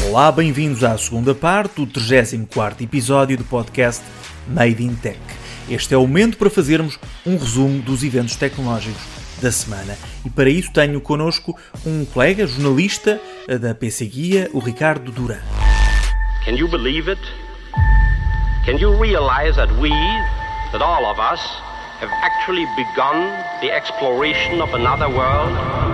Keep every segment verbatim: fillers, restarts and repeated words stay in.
Olá, bem-vindos à segunda parte do trigésimo quarto episódio do podcast Made in Tech. Este é o momento para fazermos um resumo dos eventos tecnológicos da semana. E para isso tenho connosco um colega, jornalista da P C Guia, o Ricardo Duran. Can you believe it? Can you realize that we, that all of us, have actually begun the exploration of another world?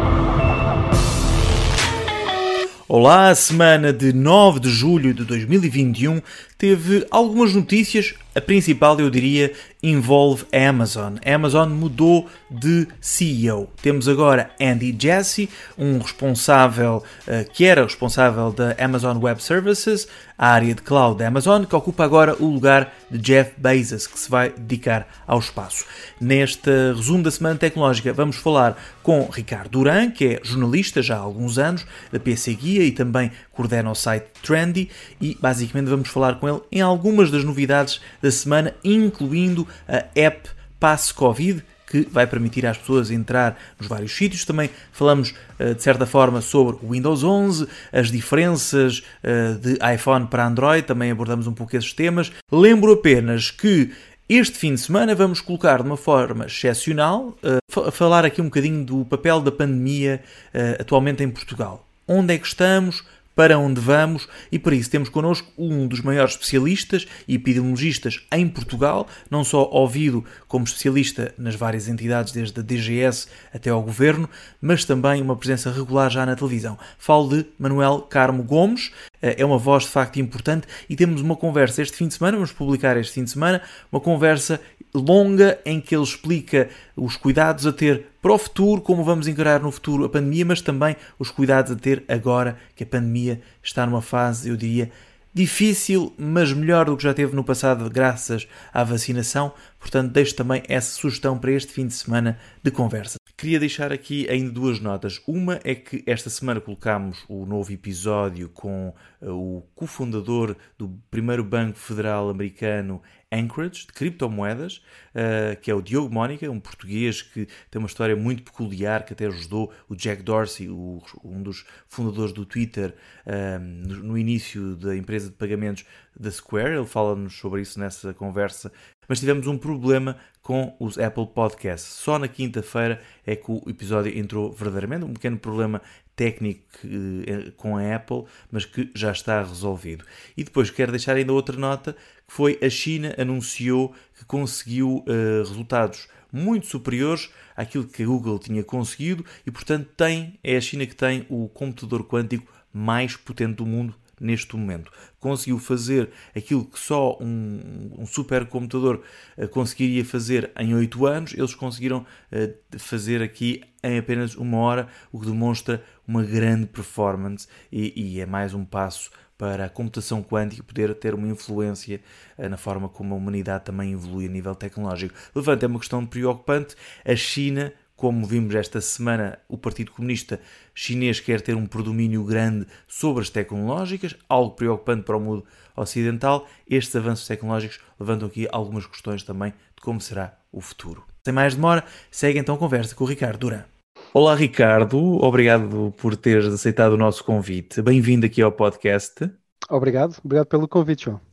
Olá, a semana de nove de julho de dois mil e vinte e um teve algumas notícias. A principal, eu diria, envolve a Amazon. A Amazon mudou de C E O. Temos agora Andy Jassy, um responsável, uh, que era responsável da Amazon Web Services, a área de cloud da Amazon, que ocupa agora o lugar de Jeff Bezos, que se vai dedicar ao espaço. Neste resumo da Semana Tecnológica vamos falar com Ricardo Duran, que é jornalista já há alguns anos, da P C Guia e também coordena o site Trendy, e basicamente vamos falar com ele em algumas das novidades da semana, incluindo a app Passe Covid, que vai permitir às pessoas entrar nos vários sítios. Também falamos, de certa forma, sobre o Windows onze, as diferenças de iPhone para Android, também abordamos um pouco esses temas. Lembro apenas que este fim de semana vamos colocar de uma forma excepcional, a falar aqui um bocadinho do papel da pandemia atualmente em Portugal. Onde é que estamos? Para onde vamos? E para isso temos connosco um dos maiores especialistas e epidemiologistas em Portugal, não só ouvido como especialista nas várias entidades, desde a D G S até ao Governo, mas também uma presença regular já na televisão. Falo de Manuel Carmo Gomes, é uma voz de facto importante, e temos uma conversa este fim de semana, vamos publicar este fim de semana, uma conversa longa em que ele explica os cuidados a ter para o futuro, como vamos encarar no futuro a pandemia, mas também os cuidados a ter agora que a pandemia está numa fase, eu diria, difícil, mas melhor do que já teve no passado graças à vacinação. Portanto, deixo também essa sugestão para este fim de semana de conversa. Queria deixar aqui ainda duas notas. Uma é que esta semana colocámos o novo episódio com uh, o cofundador do primeiro banco federal americano, Anchorage, de criptomoedas, uh, que é o Diogo Mónica, um português que tem uma história muito peculiar, que até ajudou o Jack Dorsey, o, um dos fundadores do Twitter, uh, no, no início da empresa de pagamentos da Square. Ele fala-nos sobre isso nessa conversa. Mas tivemos um problema com os Apple Podcasts. Só na quinta-feira é que o episódio entrou verdadeiramente. Um pequeno problema técnico eh, com a Apple, mas que já está resolvido. E depois quero deixar ainda outra nota, que foi a China anunciou que conseguiu uh, resultados muito superiores àquilo que a Google tinha conseguido e, portanto, tem, é a China que tem o computador quântico mais potente do mundo neste momento. Conseguiu fazer aquilo que só um, um supercomputador uh, conseguiria fazer em oito anos. Eles conseguiram uh, fazer aqui em apenas uma hora, o que demonstra uma grande performance e, e é mais um passo para a computação quântica poder ter uma influência uh, na forma como a humanidade também evolui a nível tecnológico. Levanta, é uma questão preocupante. A China, como vimos esta semana, o Partido Comunista Chinês quer ter um predomínio grande sobre as tecnológicas, algo preocupante para o mundo ocidental. Estes avanços tecnológicos levantam aqui algumas questões também de como será o futuro. Sem mais demora, segue então a conversa com o Ricardo Duran. Olá Ricardo, obrigado por teres aceitado o nosso convite. Bem-vindo aqui ao podcast. Obrigado, obrigado pelo convite, João.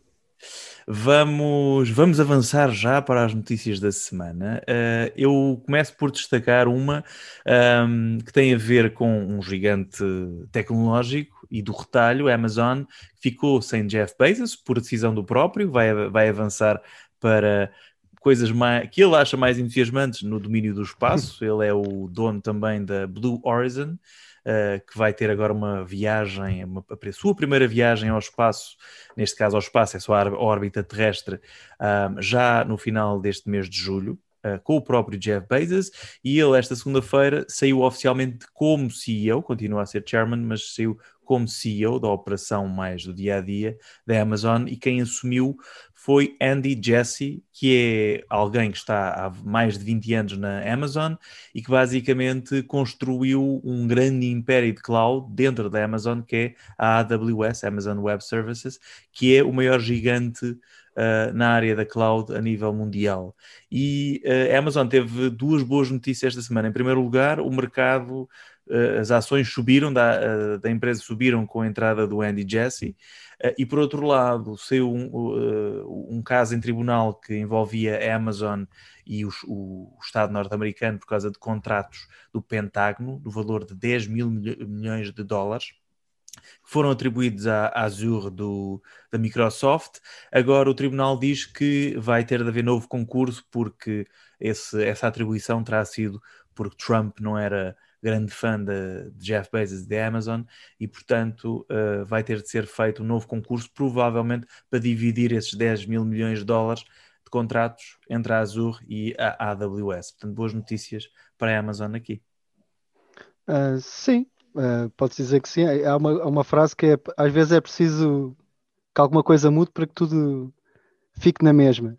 Vamos, vamos avançar já para as notícias da semana. Uh, eu começo por destacar uma um, que tem a ver com um gigante tecnológico e do retalho, a Amazon, que ficou sem Jeff Bezos por decisão do próprio, vai, vai avançar para coisas mais, que ele acha mais entusiasmantes no domínio do espaço. Ele é o dono também da Blue Origin, Uh, que vai ter agora uma viagem, uma, a sua primeira viagem ao espaço, neste caso ao espaço, é só a órbita terrestre, um, já no final deste mês de julho, uh, com o próprio Jeff Bezos, e ele esta segunda-feira saiu oficialmente como C E O, continua a ser Chairman, mas saiu como C E O da operação mais do dia-a-dia da Amazon, e quem assumiu foi Andy Jassy, que é alguém que está há mais de vinte anos na Amazon e que basicamente construiu um grande império de cloud dentro da Amazon, que é a A W S, Amazon Web Services, que é o maior gigante uh, na área da cloud a nível mundial. E uh, a Amazon teve duas boas notícias esta semana. Em primeiro lugar, o mercado uh, as ações subiram, da, uh, da empresa subiram com a entrada do Andy Jassy, uh, e por outro lado saiu um, uh, um caso em tribunal que envolvia a Amazon e os, o, o Estado norte-americano por causa de contratos do Pentágono, do valor de dez mil milhões de dólares, que foram atribuídos à Azure do, da Microsoft. Agora o tribunal diz que vai ter de haver novo concurso porque esse, essa atribuição terá sido porque Trump não era grande fã de, de Jeff Bezos e da Amazon e, portanto, uh, vai ter de ser feito um novo concurso, provavelmente para dividir esses dez mil milhões de dólares de contratos entre a Azure e a A W S. Portanto, boas notícias para a Amazon aqui. Uh, sim, uh, pode-se dizer que sim. Há uma, há uma frase que é, às vezes é preciso que alguma coisa mude para que tudo fique na mesma.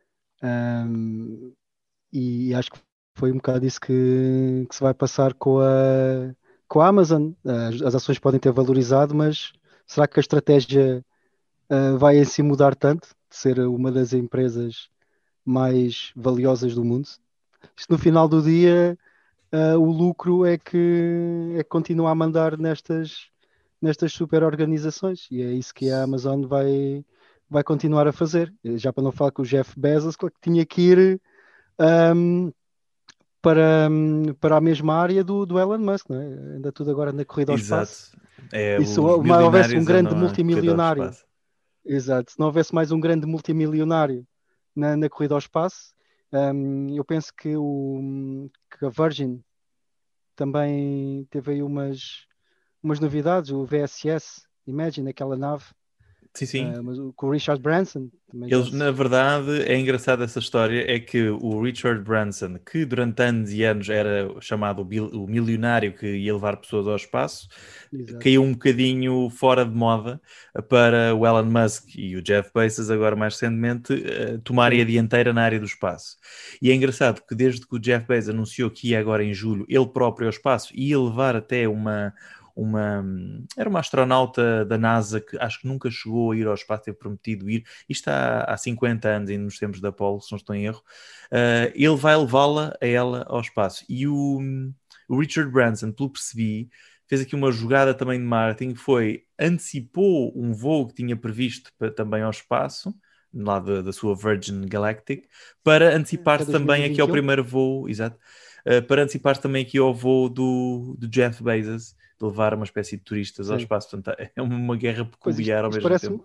Um, e acho que foi um bocado isso que, que se vai passar com a, com a Amazon. As, as ações podem ter valorizado, mas será que a estratégia uh, vai em si mudar tanto de ser uma das empresas mais valiosas do mundo? Isto no final do dia, uh, o lucro é que, é que continua a mandar nestas, nestas super organizações, e é isso que a Amazon vai, vai continuar a fazer. Já para não falar que o Jeff Bezos, claro que tinha que ir um, para, para a mesma área do, do Elon Musk, não é? Anda tudo agora na corrida ao Exato. espaço. É, E se os houvesse um milionários grande andam a corrida ao multimilionário, espaço. exato, se não houvesse mais um grande multimilionário na, na corrida ao espaço, um, eu penso que, o, que a Virgin também teve aí umas, umas novidades, o V S S, Imagine, aquela nave, Sim, sim. uh, mas o- com o Richard Branson também já Eles, se... na verdade, é engraçado essa história, é que o Richard Branson, que durante anos e anos era chamado o, bil, o milionário que ia levar pessoas ao espaço, Exato. caiu um bocadinho fora de moda para o Elon Musk e o Jeff Bezos, agora mais recentemente, uh, tomarem Sim. a dianteira na área do espaço. E é engraçado que desde que o Jeff Bezos anunciou que ia agora em julho, ele próprio ao espaço, ia levar até uma... Uma, era uma astronauta da NASA que acho que nunca chegou a ir ao espaço, teve prometido ir, isto há, há cinquenta anos, ainda nos tempos da Apollo, se não estou em erro. Uh, ele vai levá-la a ela ao espaço. E o, o Richard Branson, pelo que percebi, fez aqui uma jogada também de marketing, foi, antecipou um voo que tinha previsto para, também ao espaço, lá da, da sua Virgin Galactic, para antecipar-se também aqui ao primeiro voo, exato, uh, para antecipar-se também aqui ao voo do, do Jeff Bezos, de levar uma espécie de turistas Sim. ao espaço. Portanto, é uma guerra Pois peculiar isto, ao isto mesmo parece, tempo.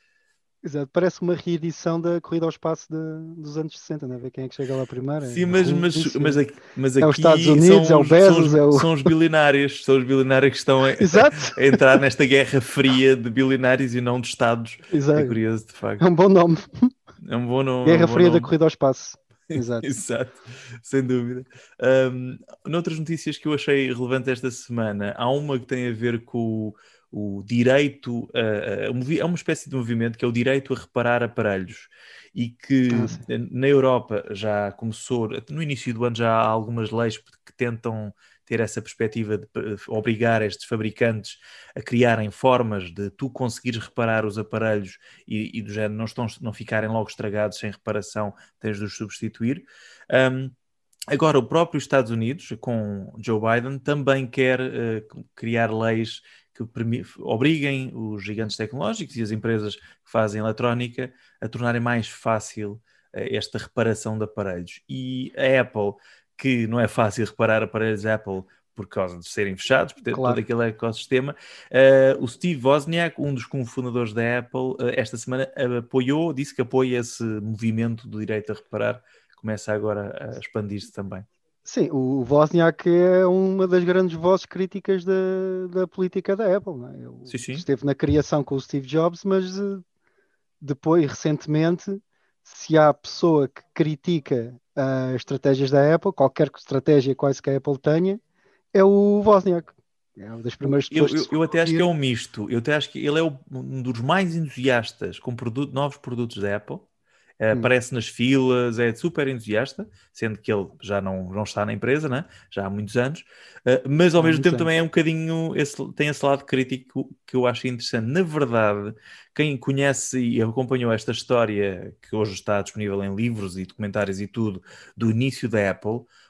exato, parece uma reedição da corrida ao espaço de, dos anos sessenta, não é? Ver quem é que chega lá primeiro. Sim, É mas, a mas, Rússia, mas aqui, mas é os Estados aqui Unidos, são é o os, são, Bezos, os, é o... são os bilionários, são os bilionários que estão a, Exato. a entrar nesta guerra fria de bilionários e não de Estados. Exato. É curioso, de facto. É um bom nome. É um bom nome. Guerra é um bom Fria nome. da corrida ao espaço. Exato. Exato, sem dúvida. Um, noutras notícias que eu achei relevantes esta semana, há uma que tem a ver com o, o direito, a, a, é uma espécie de movimento que é o direito a reparar aparelhos e que Ah, na Europa já começou, no início do ano já há algumas leis que tentam ter essa perspectiva de obrigar estes fabricantes a criarem formas de tu conseguires reparar os aparelhos e, e do género não, estão, não ficarem logo estragados sem reparação, tens de os substituir. Um, agora, o próprio Estados Unidos, com Joe Biden, também quer uh, criar leis que obriguem os gigantes tecnológicos e as empresas que fazem eletrónica a tornarem mais fácil uh, esta reparação de aparelhos. E a Apple, que não é fácil reparar aparelhos Apple por causa de serem fechados, por ter claro. todo aquele ecossistema, uh, o Steve Wozniak, um dos cofundadores da Apple, uh, esta semana apoiou, disse que apoia esse movimento do direito a reparar, começa agora a expandir-se também. Sim, o Wozniak é uma das grandes vozes críticas da, da política da Apple. Não é? Ele sim, sim. esteve na criação com o Steve Jobs, mas uh, depois, recentemente, se há pessoa que critica as uh, estratégias da Apple, qualquer estratégia quase que a Apple tenha, é o Wozniak. É uma das primeiras pessoas eu, eu, que eu até acho que é um misto. Eu até acho que ele é o, um dos mais entusiastas com produto, novos produtos da Apple. Uh, hum. Aparece nas filas, é super entusiasta, sendo que ele já não, não está na empresa, né? Já há muitos anos, uh, mas ao há mesmo tempo anos. Também é um bocadinho, esse, tem esse lado crítico que eu acho interessante. Na verdade, quem conhece e acompanhou esta história, que hoje está disponível em livros e documentários e tudo, do início da Apple,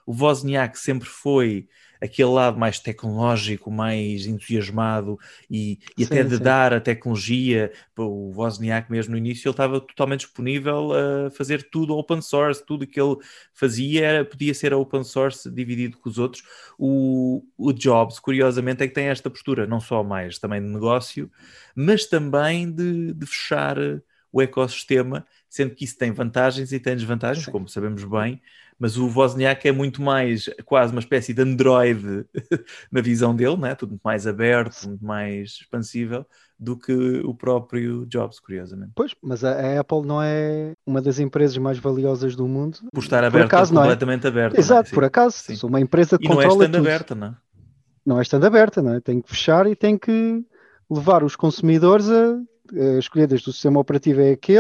O Wozniak sempre foi aquele lado mais tecnológico, mais entusiasmado e, e até Sim, de sim. dar a tecnologia. O Wozniak mesmo no início ele estava totalmente disponível a fazer tudo open source, tudo que ele fazia era, podia ser open source dividido com os outros. O, o Jobs, curiosamente, é que tem esta postura, não só mais também de negócio, mas também de, de fechar o ecossistema, sendo que isso tem vantagens e tem desvantagens, Sim. como sabemos bem, mas o Wozniak é muito mais, quase uma espécie de Android na visão dele, né? Tudo muito mais aberto, muito mais expansível do que o próprio Jobs, curiosamente. Pois, mas a, a Apple não é uma das empresas mais valiosas do mundo, Por estar por aberta, acaso, não é? completamente aberta, não é? Exato, por Sim, acaso. sim. Sou uma empresa que E não é controla estando tudo. aberta, não é? Não é estando aberta, não é? Tem que fechar e tem que levar os consumidores a, a escolher desde o sistema operativo é aquele,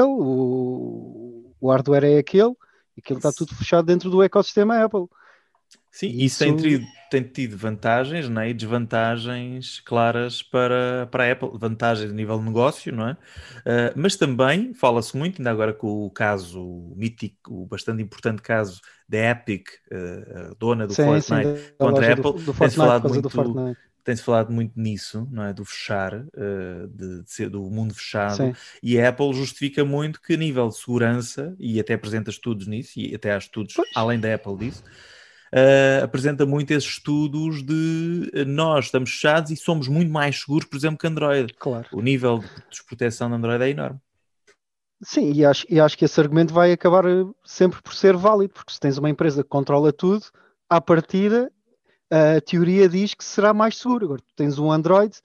o, o hardware é aquele, e aquilo está tudo fechado dentro do ecossistema Apple. Sim, E isso tem isso, tido, tem tido vantagens, né, e desvantagens claras para, para a Apple. Vantagens a nível de negócio, não é? Uh, mas também fala-se muito, ainda agora com o caso mítico, o bastante importante caso da Epic, uh, a dona do sim, sim, Fortnite, da, da contra a loja do, Apple, do tem-se Fortnite por falado causa do muito, Fortnite. tem-se falado muito nisso, não é? Do fechar, uh, de, de ser do mundo fechado, Sim. e a Apple justifica muito que a nível de segurança, e até apresenta estudos nisso, e até há estudos Pois, além da Apple disso, Uh, apresenta muito esses estudos de uh, nós estamos fechados e somos muito mais seguros, por exemplo, que Android. claro. O nível de desproteção de Android é enorme. Sim, e acho, e acho que esse argumento vai acabar eh, sempre por ser válido, porque se tens uma empresa que controla tudo, à partida, a teoria diz que será mais seguro. Agora, tu tens um Android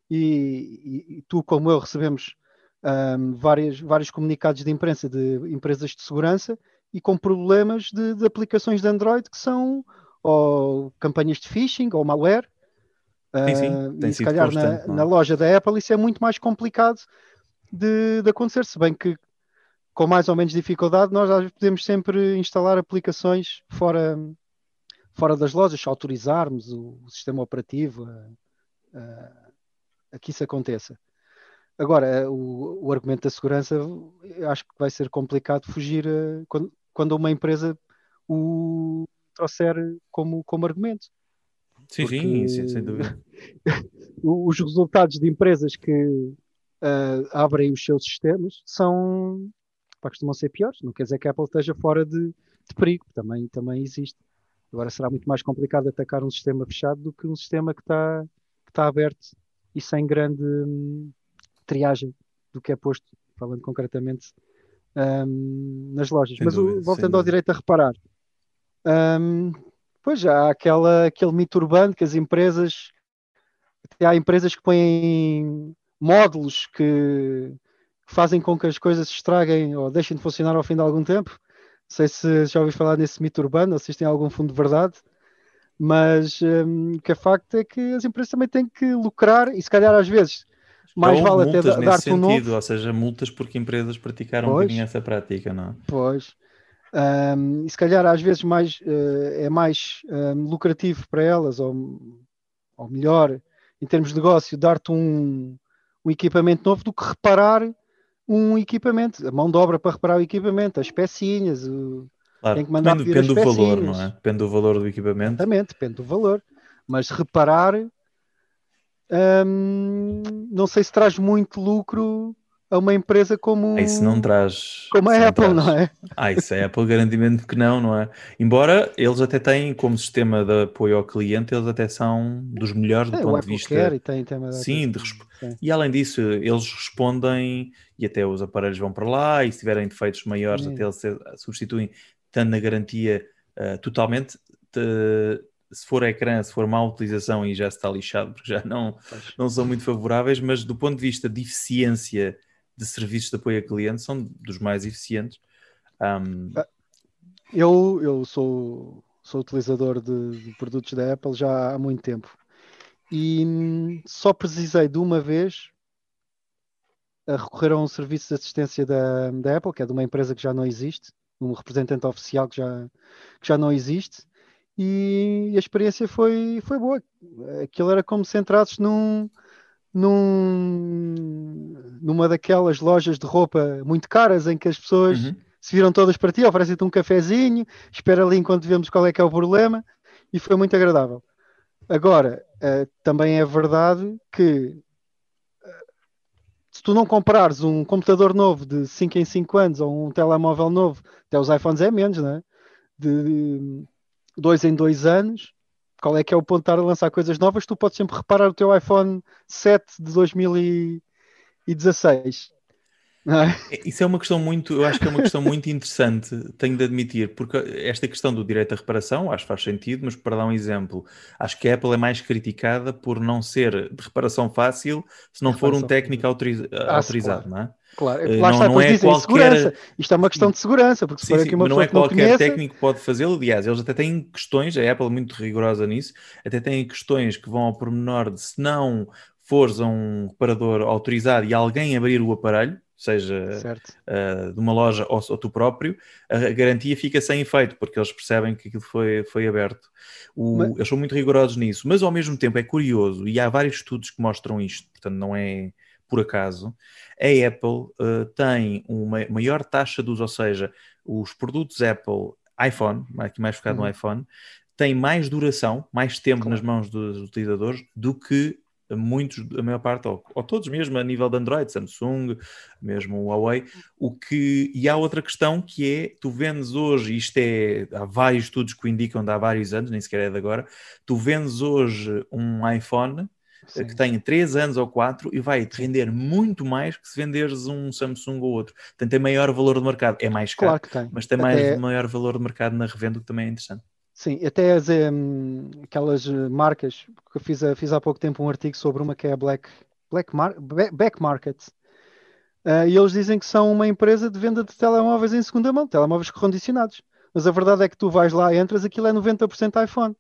e, e- e tu, como eu, recebemos ahm, várias, vários comunicados de imprensa de empresas de segurança e com problemas de, de aplicações de Android que são ou campanhas de phishing ou malware. Sim, sim, Ah, tem e se sido calhar constante, na, não na é? loja da Apple isso é muito mais complicado de, de acontecer, se bem que com mais ou menos dificuldade nós às vezes podemos sempre instalar aplicações fora, fora das lojas, se autorizarmos o, o sistema operativo a, a- a que isso aconteça. Agora, o, o argumento da segurança, eu acho que vai ser complicado fugir a- quando, quando uma empresa o trouxer como, como argumento, Sim, porque sim, sim, sem dúvida. os resultados de empresas que ah, abrem os seus sistemas são, pá, costumam ser piores. Não quer dizer que a Apple esteja fora de, de perigo, também, também existe. Agora será muito mais complicado atacar um sistema fechado do que um sistema que está que está aberto e sem grande hum, triagem do que é posto, falando concretamente hum, nas lojas. Sem Mas o- dúvida, sem voltando ao dúvida. direito a reparar, hum, pois já há aquela, aquele mito urbano que as empresas, até há empresas que põem módulos que, que fazem com que as coisas se estraguem ou deixem de funcionar ao fim de algum tempo. Não sei se já ouvi falar nesse mito urbano, ou se isto tem algum fundo de verdade. Mas hum, o que é facto é que as empresas também têm que lucrar e se calhar às vezes Já mais houve vale até multas da- nesse dar-te um sentido, novo. ou seja, multas porque empresas praticaram um bocadinho Pois, essa prática, não é? pois. Hum, e se calhar às vezes mais, eh, é mais hum, lucrativo para elas, ou, ou melhor, em termos de negócio, dar-te um, um equipamento novo do que reparar um equipamento. A mão de obra para reparar o equipamento, as pecinhas, o- tem Claro, que mandar também pedir as depende do valor, não é? pecinhas. Depende do valor do equipamento. Exatamente, depende do valor. Mas reparar Hum, não sei se traz muito lucro a uma empresa Ah, isso não como, traz, como isso a não Apple, não traz. é? Ah, isso é Apple garantidamente que não, não é? Embora eles até têm como sistema de apoio ao cliente, eles até são dos melhores do Sim, o ponto de Apple Care vista, e tem, tem uma data sim, de. de resp- Sim, e além disso, eles respondem e até os aparelhos vão para lá e se tiverem defeitos maiores, até sim, eles se- substituem, estando na garantia ah, totalmente. Te- se for ecrã, se for má utilização e já se está lixado, porque já não, pois. não são muito favoráveis, mas do ponto de vista de eficiência de serviços de apoio a cliente são dos mais eficientes. Um, Ah, Eu, eu sou, sou utilizador de, de produtos da Apple já há muito tempo e hum, só precisei de uma vez a recorrer a um serviço de assistência da, da Apple, que é de uma empresa que já não existe, um representante oficial que já, que já não existe, e a experiência foi, foi boa. Aquilo era como se entrasses num, num, numa daquelas lojas de roupa muito caras em que as pessoas uhum. se viram todas para ti, oferecem-te um cafezinho, espera ali enquanto vemos qual é que é o problema, e foi muito agradável. Agora, uh, também é verdade que se tu não comprares um computador novo de cinco em cinco anos ou um telemóvel novo, até os iPhones é menos, não é? De dois em dois anos, qual é que é o ponto de estar a lançar coisas novas? Tu podes sempre reparar o teu iPhone sete de dois mil e dezasseis. Não é? Isso é uma questão muito, eu acho que é uma questão muito interessante, tenho de admitir, porque esta questão do direito à reparação, acho que faz sentido, mas para dar um exemplo, acho que a Apple é mais criticada por não ser de reparação fácil se não for um técnico autoriza- Ah, autorizado, claro. não é? Claro, Uh, lá não, está, não depois é dizem qualquer... segurança. Isto é uma questão Sim. de segurança, porque se Sim, for sim, aqui uma mas não pessoa é que não qualquer conheça... técnico que pode fazê-lo. Aliás, eles até têm questões, a Apple é muito rigorosa nisso, até têm questões que vão ao pormenor de se não fores a um reparador autorizado e alguém abrir o aparelho, seja uh, de uma loja ou, ou tu próprio, a garantia fica sem efeito, porque eles percebem que aquilo foi, foi aberto. O, mas... Eles são muito rigorosos nisso, mas ao mesmo tempo é curioso, e há vários estudos que mostram isto, portanto não é por acaso, a Apple uh, tem uma maior taxa de uso, ou seja, os produtos Apple iPhone, aqui mais focado uhum. no iPhone, têm mais duração, mais tempo claro. nas mãos dos utilizadores do que muitos, a maior parte, ou, ou todos mesmo a nível de Android, Samsung, mesmo o Huawei, o que, e há outra questão que é, tu vendes hoje, isto é, há vários estudos que o indicam de há vários anos, nem sequer é de agora, tu vendes hoje um iPhone Sim. que tem três anos ou quatro e vai-te render muito mais que se venderes um Samsung ou outro. Portanto, tem maior valor de mercado. É mais caro, claro que tem. mas tem mais, Até... maior valor de mercado na revenda, que também é interessante. Sim, até as, um, aquelas marcas, que eu fiz, fiz há pouco tempo um artigo sobre uma que é a Black, Black Mar Back Market, uh, e eles dizem que são uma empresa de venda de telemóveis em segunda mão, telemóveis recondicionados. Mas a verdade é que tu vais lá, entras, aquilo é noventa por cento iPhone.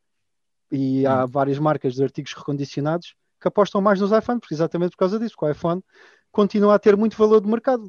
E há hum. várias marcas de artigos recondicionados que apostam mais nos iPhones, exatamente por causa disso, porque o iPhone continua a ter muito valor de mercado.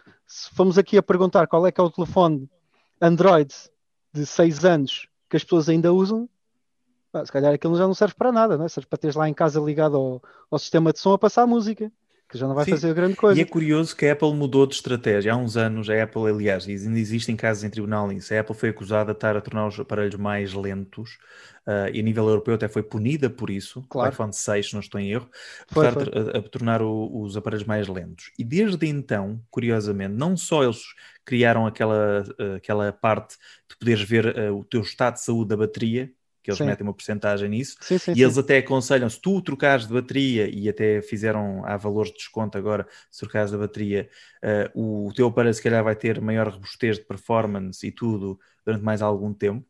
Se formos aqui a perguntar qual é que é o telefone Android de seis anos que as pessoas ainda usam, pá, se calhar aquilo já não serve para nada, não é? Serve para teres lá em casa ligado ao, ao sistema de som a passar música, que já não vai Sim. fazer grande coisa. E é curioso que a Apple mudou de estratégia. Há uns anos, a Apple, aliás, ainda existem casos em tribunal nisso, a Apple foi acusada de estar a tornar os aparelhos mais lentos, uh, e a nível europeu até foi punida por isso, claro. O iPhone seis, se não estou em erro, por estar a, a tornar o, os aparelhos mais lentos. E desde então, curiosamente, não só eles criaram aquela, uh, aquela parte de poderes ver uh, o teu estado de saúde da bateria, que eles sim. metem uma porcentagem nisso, sim, sim, e sim. eles até aconselham, se tu trocares de bateria, e até fizeram, há valores de desconto agora, se trocares de bateria, uh, o teu aparelho se calhar vai ter maior robustez de performance e tudo durante mais algum tempo.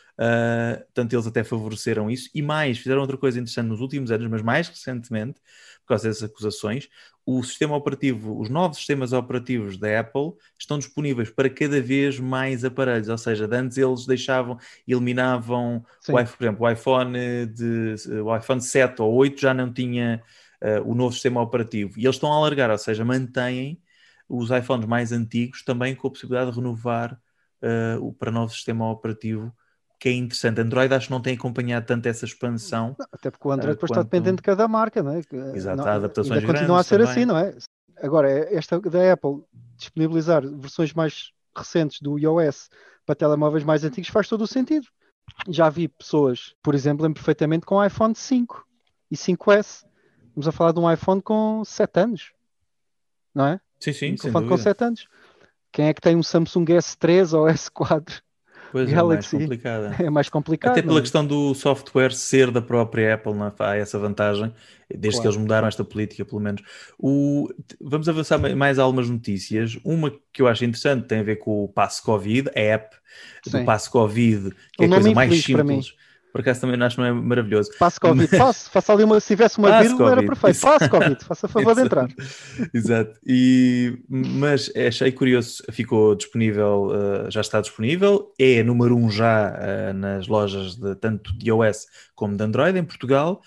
Uh, portanto, eles até favoreceram isso. E mais, fizeram outra coisa interessante nos últimos anos, mas mais recentemente, por causa dessas acusações, o sistema operativo, os novos sistemas operativos da Apple estão disponíveis para cada vez mais aparelhos. Ou seja, de antes eles deixavam, eliminavam, o, por exemplo, o iPhone, de, o iPhone sete ou oito já não tinha uh, o novo sistema operativo. E eles estão a alargar, ou seja, mantêm os iPhones mais antigos também com a possibilidade de renovar uh, o, para novo sistema operativo, que é interessante. Android acho que não tem acompanhado tanto essa expansão. Não, até porque o Android uh, depois quanto... está dependente de cada marca, não é? Exato, não, há adaptações ainda continua a ser também. assim, não é? Agora, esta da Apple disponibilizar versões mais recentes do iOS para telemóveis mais antigos faz todo o sentido. Já vi pessoas, por exemplo, lembro perfeitamente com iPhone cinco e cinco S. Estamos a falar de um iPhone com sete anos, não é? Sim, sim, um sem telefone dúvida. com sete anos. Quem é que tem um Samsung S três ou S quatro? Pois Galaxy? É mais complicada. É mais complicado. Até pela é? questão do software ser da própria Apple, não é? Há essa vantagem, desde claro, que eles mudaram claro. esta política, pelo menos. O... Vamos avançar mais algumas notícias. Uma que eu acho interessante tem a ver com o Passo Covid, a app Sim. do Passo Covid, que um é a coisa mais simples simples. Por acaso também acho que não é maravilhoso. Passo Covid, mas... passo, faça ali uma, se tivesse uma Passo vírgula COVID. era perfeito. Exato. Passo Covid, faça a favor de entrar. Exato. E, mas achei curioso, ficou disponível, uh, já está disponível, é número um já uh, nas lojas de, tanto de iOS como de Android em Portugal.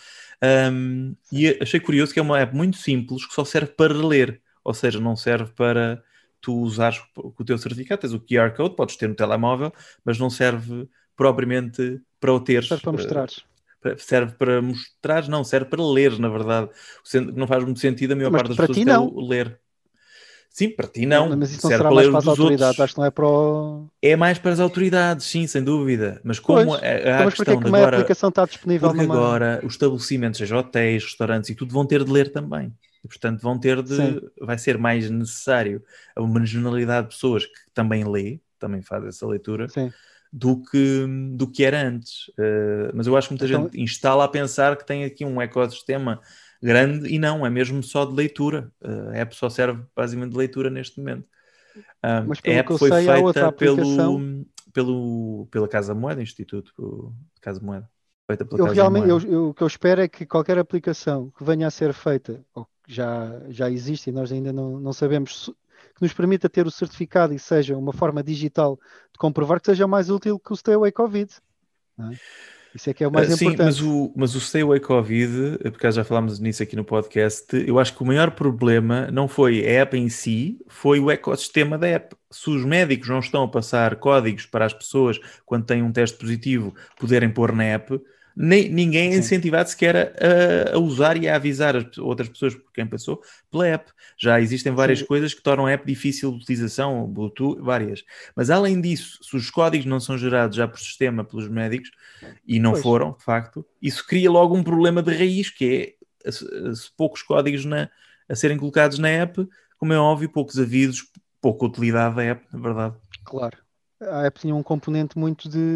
Um, e achei curioso que é uma app muito simples que só serve para ler, ou seja, não serve para tu usares com o teu certificado, tens o Q R Code, podes ter no telemóvel, mas não serve propriamente para o teres. Serve para mostrares. Uh, serve para mostrar, não, serve para ler, na verdade. Não faz muito sentido a maior mas parte das para pessoas ti, não. ler. Sim, para ti não. Mas isso não Serve será para mais ler para os as dos autoridades, outros. acho que não é para o... É mais para as autoridades, sim, sem dúvida. Mas como Pois, há então, a mas porquê é questão que de uma agora, aplicação está disponível porque numa... agora os estabelecimentos, seja hotéis, restaurantes e tudo, vão ter de ler também. E, portanto, vão ter Sim, de... Vai ser mais necessário a uma generalidade de pessoas que também lê, também faz essa leitura, sim. do que, do que era antes. Uh, mas eu acho que muita Então, gente instala a pensar que tem aqui um ecossistema grande e não, é mesmo só de leitura. Uh, a app só serve basicamente de leitura neste momento. Um, mas a pelo que app eu foi sei, há outra feita pelo, aplicação. pelo, pela Casa Moeda, Instituto Casa Moeda. Feita pela Eu Casa realmente, eu, Moeda. eu- o que eu espero é que qualquer aplicação que venha a ser feita, ou que já, já existe e nós ainda não, não sabemos, se- que nos permita ter o certificado e seja uma forma digital de comprovar que seja mais útil que o Stay Away Covid, não é? Isso é que é o Uh, mais sim, mas importante. o, mas o Stay Away Covid, eh, porque já falámos nisso aqui no podcast, eu acho que o maior problema não foi a app em si, foi o ecossistema da app. Se os médicos não estão a passar códigos para as pessoas quando têm um teste positivo poderem pôr na app, nem, ninguém é Sim, incentivado sequer a, a usar e a avisar as outras pessoas por quem passou pela app. Já existem várias sim, coisas que tornam a app difícil de utilização, Bluetooth, várias. Mas além disso, se os códigos não são gerados já por sistema pelos médicos, e não pois, foram, de facto, isso cria logo um problema de raiz, que é se, se poucos códigos na, a serem colocados na app, como é óbvio, poucos avisos, pouca utilidade da app, na verdade. claro. A app tinha um componente muito de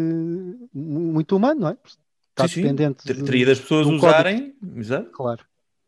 muito humano, não é? Está Sim, sim, dependente ter- teria de, das de pessoas um código, usarem, exato. claro.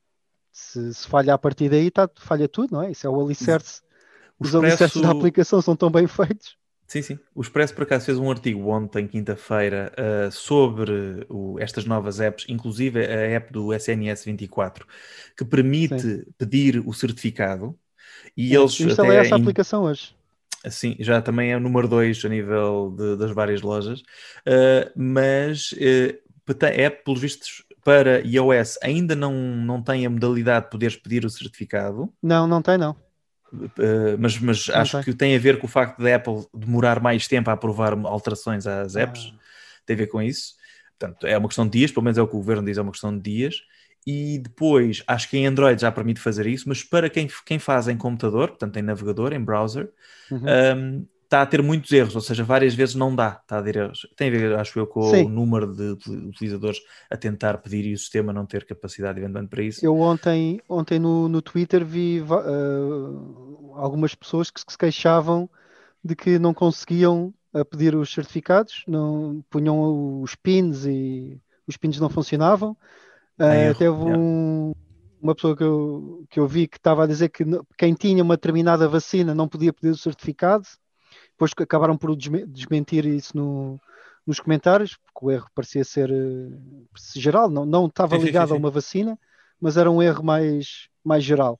Se, se falha a partir daí, tá, falha tudo, não é? Isso é o alicerce. O Os alicerces da Expresso, aplicação são tão bem feitos. sim, sim, o Expresso por acaso fez um artigo ontem, quinta-feira, uh, sobre o, estas novas apps, inclusive a app do S N S vinte e quatro, que Sim. permite pedir o certificado, e É. eles Eu instalei até essa aplicação hoje. assim, já também é o número dois a nível de- das várias lojas, uh, mas uh, a app, pelos vistos, para iOS ainda não, não tem a modalidade de poderes pedir o certificado, Não, não tem, não. uh, mas, mas Não acho tem. que tem a ver com o facto da Apple demorar mais tempo a aprovar alterações às apps, Ah, tem a ver com isso. Portanto, é uma questão de dias, pelo menos é o que o governo diz, é uma questão de dias. E depois, acho que em Android já permite fazer isso, mas para quem, quem faz em computador, portanto em navegador, em browser, uhum. um, está a ter muitos erros, ou seja, várias vezes não dá, está a ter erros. Tem a ver, acho eu, com o Sim, número de utilizadores a tentar pedir e o sistema não ter capacidade eventualmente para isso. eu ontem, ontem no, no Twitter vi va- ah, algumas pessoas que se queixavam de que não conseguiam ah, pedir os certificados, não punham os pins e os pins não funcionavam. Em Ah, erro, teve yeah. um- uma pessoa que eu, que eu vi que estava a dizer que n- quem tinha uma determinada vacina não podia pedir o certificado. Depois que acabaram por desme- desmentir isso no- nos comentários, porque o erro parecia ser eh, geral, não, não estava Sim, sim, sim, ligado a sim. uma vacina, mas era um erro mais, mais geral.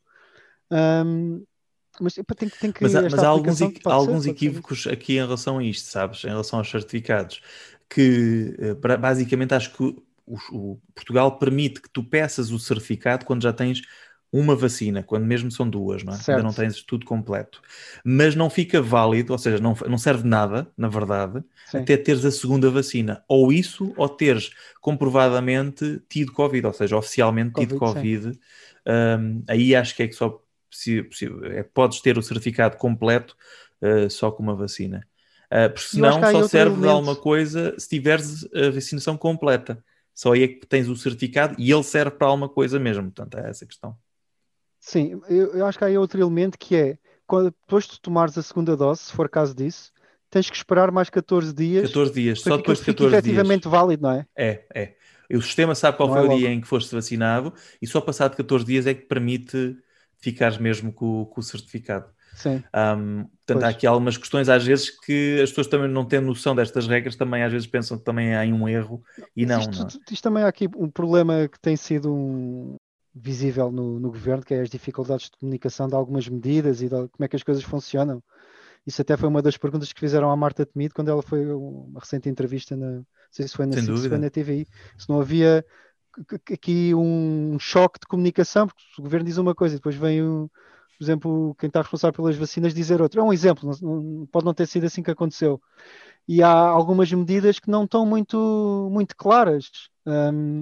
Ahm, mas epá, tem, que- tem Mas que há, esta mas há alguns, aplicação equi- há pode ser, alguns pode ser isso. equívocos aqui em relação a isto, sabes? Em relação aos certificados, que eh, pra- basicamente acho que o, o Portugal permite que tu peças o certificado quando já tens uma vacina, quando mesmo são duas, não é? Ainda não Certo, tens tudo completo. Mas não fica válido, ou seja, não, não serve de nada, na verdade, sim, até teres a segunda vacina. Ou isso, ou teres comprovadamente tido Covid, ou seja, oficialmente tido Covid, sim. Covid. Hum, aí acho que é que só possi- possi- é, podes ter o certificado completo uh, só com uma vacina. Uh, porque E eu acho que senão há aí só outro serve de alguma elemento. coisa se tiveres a vacinação completa. Só aí é que tens o certificado e ele serve para alguma coisa mesmo. Portanto, é essa a questão. Sim, eu, eu acho que há aí outro elemento que é quando depois de tomares a segunda dose, se for caso disso, tens que esperar mais catorze dias catorze dias, para só que aquilo depois de fique catorze dias. efetivamente válido, não é? É, é. E o sistema sabe qual Não é foi o dia logo. em que foste vacinado e só passado catorze dias é que permite ficares mesmo com, com o certificado. Sim, Um, portanto, há pois. aqui algumas questões, às vezes, que as pessoas também não tendo noção destas regras, também às vezes pensam que também há um erro e Mas não, isto, não é? isto também há aqui um problema que tem sido um- visível no, no governo, que é as dificuldades de comunicação de algumas medidas e de como é que as coisas funcionam. Isso até foi uma das perguntas que fizeram à Marta Temido quando ela foi a uma recente entrevista na, não sei se foi na Sem S I C, se foi dúvida. na T V I, se não havia c- c- aqui um choque de comunicação, porque o governo diz uma coisa e depois vem, o, por exemplo, quem está responsável pelas vacinas dizer outra. É um exemplo, não- não- pode não ter sido assim que aconteceu. E há algumas medidas que não estão muito, muito claras. Hum,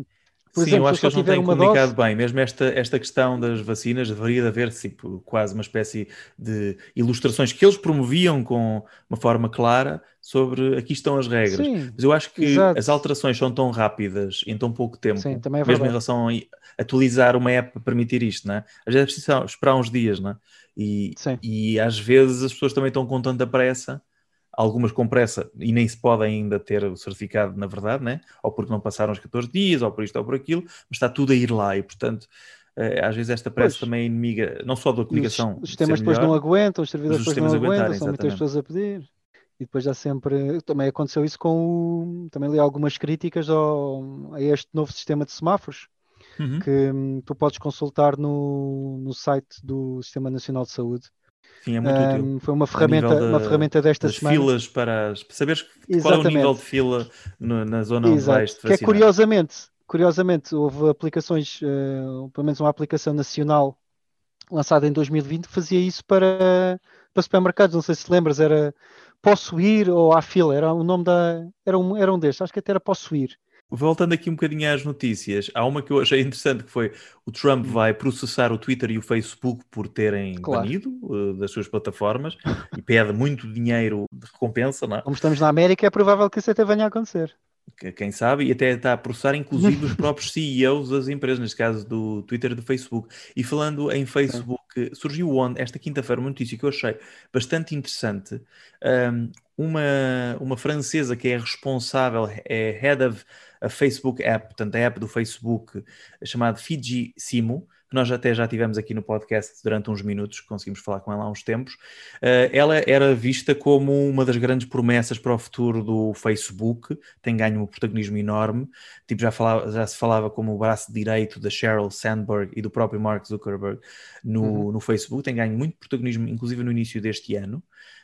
Por Sim, eu exemplo, se eu acho que só eles não tiver têm uma comunicado dose, bem. Mesmo esta, esta questão das vacinas, deveria de haver tipo, quase uma espécie de ilustrações que eles promoviam com uma forma clara sobre aqui estão as regras. sim, Mas eu acho que exato, as alterações são tão rápidas em tão pouco sim, tempo, também é mesmo em verdade. relação a atualizar uma app para permitir isto, não é? Às vezes é preciso esperar uns dias, não é? E, Sim, e às vezes as pessoas também estão com tanta pressa, algumas com pressa e nem se podem ainda ter o certificado, na verdade, né? Ou porque não passaram os catorze dias, ou por isto ou por aquilo, mas está tudo a ir lá e, portanto, eh, às vezes esta pressa pois. também é inimiga, não só da E os, aplicação os ser sistemas depois não melhor, aguentam, os mas servidores os depois não sistemas aguentam, aguentarem, são muitas exatamente. pessoas a pedir. E depois há sempre. Também aconteceu isso com o. Também li algumas críticas ao, a este novo sistema de semáforos Uhum. que hum, tu podes consultar no, no site do Sistema Nacional de Saúde. Sim, é muito útil. Hum, foi uma A nível ferramenta, uma da- ferramenta desta das semana. filas para, as- para saberes qual é o nível de Exatamente, fila no- na zona onde vais exato. te Que é vacinar. curiosamente, curiosamente, houve aplicações, eh, pelo menos uma aplicação nacional lançada em dois mil e vinte que fazia isso para, para supermercados. Não sei se te lembras, era Posso Ir ou à fila, era o nome da. Era um, era um destes, acho que até era Posso Ir. Voltando aqui um bocadinho às notícias, há uma que eu achei interessante que foi o Trump Hum, vai processar o Twitter e o Facebook por terem claro. banido uh, das suas plataformas e pede muito dinheiro de recompensa, não é? Como estamos na América, é provável que isso até venha a acontecer. Que- Quem sabe, e até está a processar inclusive os próprios C E Os das empresas, neste caso do Twitter e do Facebook. E falando em Sim. Facebook, surgiu ontem, esta quinta-feira, uma notícia que eu achei bastante interessante. Um, uma, uma francesa que é responsável, é Head of a Facebook App, portanto a app do Facebook, chamada Fiji Simo, que nós até já tivemos aqui no podcast durante uns minutos, conseguimos falar com ela há uns tempos. Uh, ela era vista como uma das grandes promessas para o futuro do Facebook, tem ganho um protagonismo enorme, tipo já, falava, já se falava como o braço direito da Sheryl Sandberg e do próprio Mark Zuckerberg no, Uhum. no Facebook, tem ganho muito protagonismo, inclusive no início deste ano,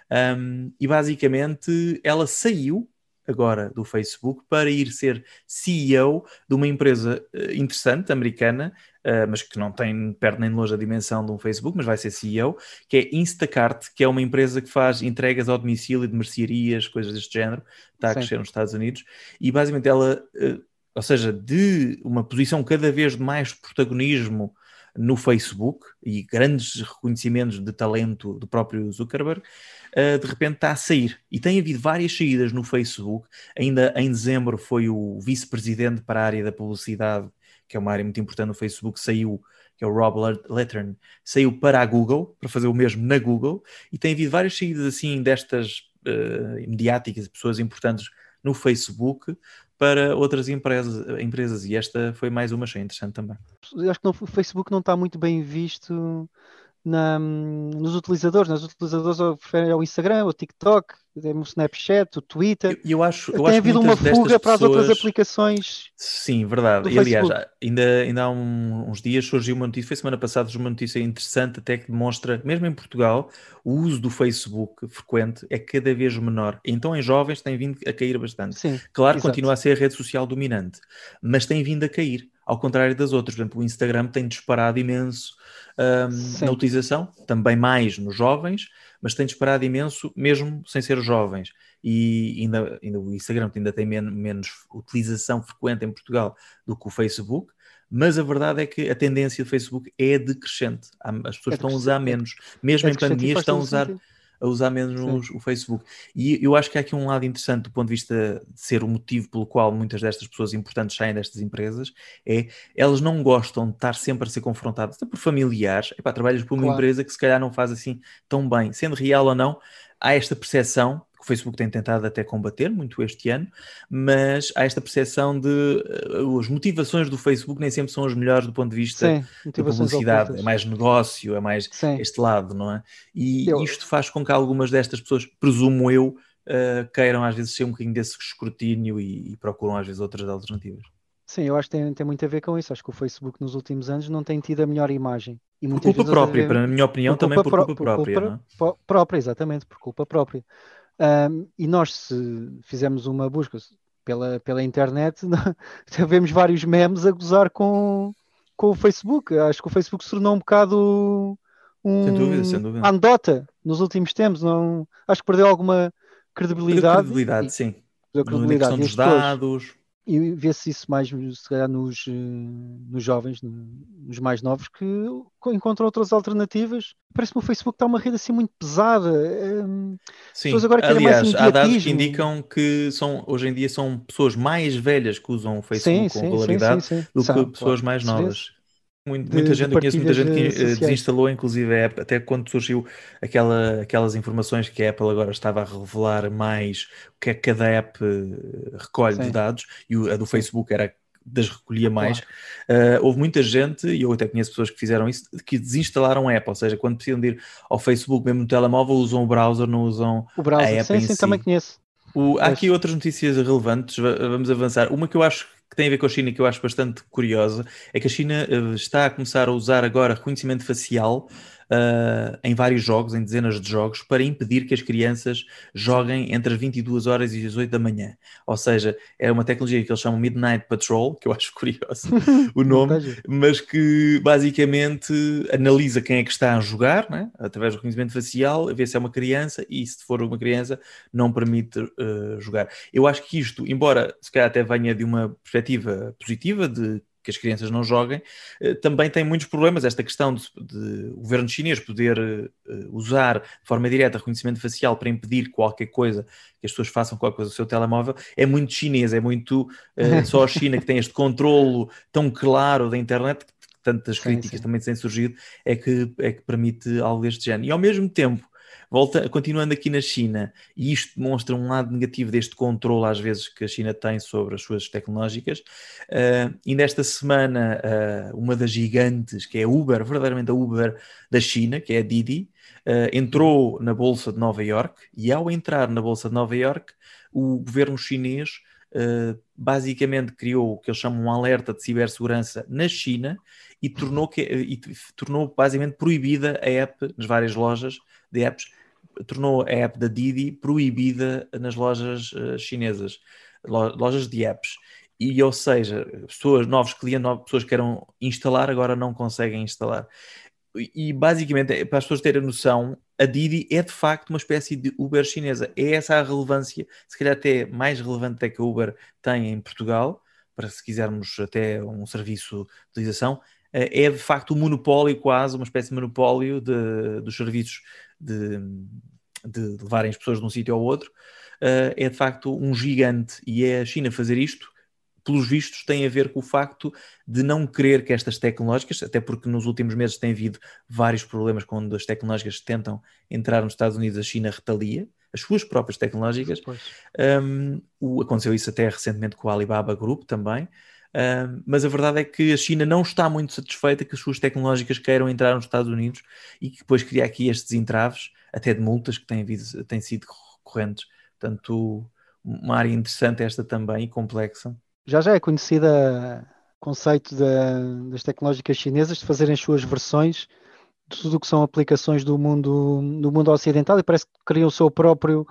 um, e basicamente ela saiu agora do Facebook para ir ser C E O de uma empresa uh, interessante, americana, uh, mas que não tem perto nem de longe a dimensão de um Facebook, mas vai ser C E O, que é Instacart, que é uma empresa que faz entregas ao domicílio de mercearias, coisas deste género, está a Sim. crescer nos Estados Unidos, e basicamente ela, uh, ou seja, de uma posição cada vez de mais protagonismo no Facebook e grandes reconhecimentos de talento do próprio Zuckerberg, uh, de repente está a sair. E tem havido várias saídas no Facebook. Ainda em dezembro foi o vice-presidente para a área da publicidade, que é uma área muito importante no Facebook, saiu, que é o Rob Lettern, saiu para a Google, para fazer o mesmo na Google, e tem havido várias saídas assim destas uh, mediáticas, pessoas importantes no Facebook, para outras empresas, empresas, e esta foi mais uma, achei interessante também. Eu acho que no, o Facebook não está muito bem visto na, nos utilizadores. Nos utilizadores preferem o Instagram, o TikTok, o Snapchat, o Twitter. E eu, eu, acho, eu Tem acho que havido uma muitas destas fuga para as outras pessoas... aplicações Sim, verdade. do E aliás, Facebook. ainda, ainda há um- uns dias surgiu uma notícia, foi semana passada, surgiu uma notícia interessante até que demonstra, mesmo em Portugal, o uso do Facebook frequente é cada vez menor. Então em jovens tem vindo a cair bastante. Sim, Claro que exato. continua a ser a rede social dominante, mas tem vindo a cair, ao contrário das outras. Por exemplo, o Instagram tem disparado imenso hum, na Sim, utilização, também mais nos jovens, mas tem disparado imenso mesmo sem ser jovens. E ainda, ainda o Instagram ainda tem men menos utilização frequente em Portugal do que o Facebook, mas a verdade é que a tendência do Facebook é decrescente. As pessoas é estão a decrescente, usar é, menos, mesmo é em decrescente e pandemia faz estão todo a o usar, sentido. a usar menos Sim, o Facebook. E eu acho que há aqui um lado interessante do ponto de vista de ser o motivo pelo qual muitas destas pessoas importantes saem destas empresas, é elas não gostam de estar sempre a ser confrontadas, até por familiares. Epá, trabalhas por uma claro. empresa que se calhar não faz assim tão bem, sendo real ou não, há esta percepção, que o Facebook tem tentado até combater muito este ano, mas há esta percepção de uh, as motivações do Facebook nem sempre são as melhores do ponto de vista Sim, de motivações publicidade, é ocultas. mais negócio, é mais Sim. este lado, não é? E Eu, isto faz com que algumas destas pessoas, presumo eu, uh, queiram às vezes ser um bocadinho desse escrutínio e, e procuram às vezes outras alternativas. sim, eu acho que tem, tem muito a ver com isso. Acho que o Facebook nos últimos anos não tem tido a melhor imagem. E Por muitas culpa vezes nós própria, devemos, para a minha opinião, por também culpa, por pró- culpa por própria, culpa não é? pró- própria, exatamente, por culpa própria. Ahm, e nós, se fizermos uma busca pela, pela internet, vemos vários memes a gozar com, com o Facebook. Acho que o Facebook se tornou um bocado Sem dúvida, um sem dúvida. anedota nos últimos tempos. Não, acho que perdeu alguma Perdeu credibilidade credibilidade, e sim. perdeu No- na questão credibilidade. E dos as pessoas dados. e vê-se isso mais, se calhar, nos, nos jovens, nos mais novos, que encontram outras alternativas. Parece-me que o Facebook está uma rede assim muito pesada. As Sim, pessoas agora querem mais aliás, há dados que imediatismo. indicam que são, hoje em dia são pessoas mais velhas que usam o Sim, Facebook com sim, sim, sim, regularidade sim. do que São, pessoas claro. mais Isso vê-se. novas. Muito- Muita De, de gente, eu conheço muita partilhas gente que eh, eh, sociais. desinstalou inclusive a app, até quando surgiu aquela, aquelas informações que a Apple agora estava a revelar mais o que é que cada app eh, recolhe de Sim, dados, e o- a do sim, Facebook era a que das recolhia mais. claro. Eh, houve muita gente, e eu até conheço pessoas que fizeram isso, que desinstalaram a app, ou seja, quando precisam de ir ao Facebook, mesmo no telemóvel, usam o browser, não usam O a browser. app Sim, em sim, também si. conheço. O- há aqui Pois. outras notícias relevantes, va- vamos avançar. Uma que eu acho que tem a ver com a China, que eu acho bastante curiosa, é que a China eh, está a começar a usar agora reconhecimento facial ah, em vários jogos, em dezenas de jogos, para impedir que as crianças joguem entre as vinte e duas horas e as oito da manhã. Ou seja, é uma tecnologia que eles chamam Midnight Patrol, que eu acho curioso o Não nome, está giro. mas que basicamente analisa quem é que está a jogar, né? Através do reconhecimento facial, vê se é uma criança e se for uma criança não permite uh, jogar. Eu acho que isto, embora se calhar até venha de uma perspectiva positiva de que as crianças não joguem, uh, também tem muitos problemas. Esta questão de, de o governo chinês poder uh, usar de forma direta reconhecimento facial para impedir qualquer coisa que as pessoas façam qualquer coisa no seu telemóvel é muito chinês, é muito uh, só a China que tem este controlo tão claro da internet, que tantas Sim, críticas sim. também têm surgido, é que, é que permite algo deste género. E ao mesmo tempo, volta, continuando aqui na China, e isto demonstra um lado negativo deste controle às vezes que a China tem sobre as suas tecnológicas. Uh, e nesta semana, uh, uma das gigantes, que é a Uber, verdadeiramente a Uber da China, que é a Didi, uh, entrou na Bolsa de Nova Iorque, e ao entrar na Bolsa de Nova Iorque, o governo chinês uh, basicamente criou o que eles chamam um alerta de cibersegurança na China e tornou, que, e tornou basicamente proibida a app nas várias lojas de apps, tornou a app da Didi proibida nas lojas uh, chinesas, lo, lojas de apps. E, ou seja, pessoas, novos clientes, novas pessoas que queiram instalar, agora não conseguem instalar. E, e basicamente, para as pessoas terem noção, a Didi é de facto uma espécie de Uber chinesa. É essa a relevância, se calhar até mais relevante até que a Uber tem em Portugal, para se quisermos até um serviço de utilização, é de facto um monopólio quase, uma espécie de monopólio de, dos serviços de, de levarem as pessoas de um sítio ao outro. É de facto um gigante, e é a China fazer isto, pelos vistos, tem a ver com o facto de não querer que estas tecnológicas, até porque nos últimos meses tem havido vários problemas quando as tecnológicas tentam entrar nos Estados Unidos, a China retalia as suas próprias tecnológicas. Um, o, aconteceu isso até recentemente com a Alibaba Group também. Um, mas a verdade é que a China não está muito satisfeita que as suas tecnológicas queiram entrar nos Estados Unidos e que depois cria aqui estes entraves, até de multas que têm, havido, têm sido recorrentes. Portanto, uma área interessante esta também e complexa. Já já é conhecida o conceito da, das tecnológicas chinesas de fazerem as suas versões de tudo o que são aplicações do mundo, do mundo ocidental, e parece que criam o seu próprio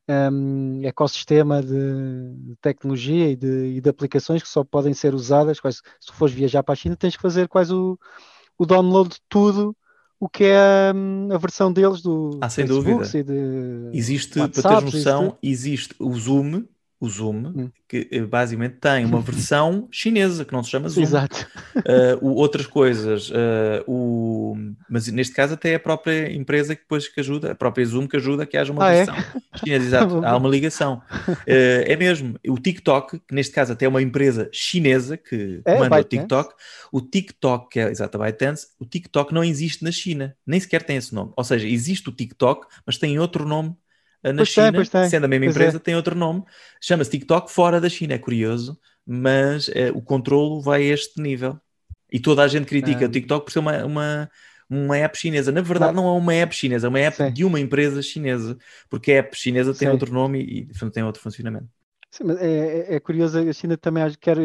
um, ecossistema de, de tecnologia e de, e de aplicações que só podem ser usadas. Quase, se fores viajar para a China, tens que fazer quase o, o download de tudo o que é um, a versão deles do Ah, sem Facebook dúvida. e de Existe, para teres WhatsApp e isso tudo. noção, existe o Zoom, o Zoom, Hum. que basicamente tem uma versão chinesa, que não se chama Zoom. Exato. Uh, o, outras coisas, uh, o, mas neste caso até é a própria empresa que depois que ajuda, a própria Zoom que ajuda que haja uma Ah, é? versão chinesa, exato, há uma ligação. Uh, é mesmo, o TikTok, que neste caso até é uma empresa chinesa que É, comanda o ByteDance. TikTok, o TikTok, que é exato, a ByteDance, o TikTok não existe na China, nem sequer tem esse nome, ou seja, existe o TikTok, mas tem outro nome na Pois China, tem, pois tem. sendo a mesma Pois empresa, é. tem outro nome, chama-se TikTok fora da China, é curioso, mas uh, o controlo vai a este nível. E toda a gente critica Um, o TikTok por ser uma, uma, uma app chinesa. Na verdade, não, não é uma app chinesa, é uma app sim, de uma empresa chinesa, porque a app chinesa tem sim. outro nome e, e tem outro funcionamento. Sim, mas é, é, é curioso, a China também acho que quer,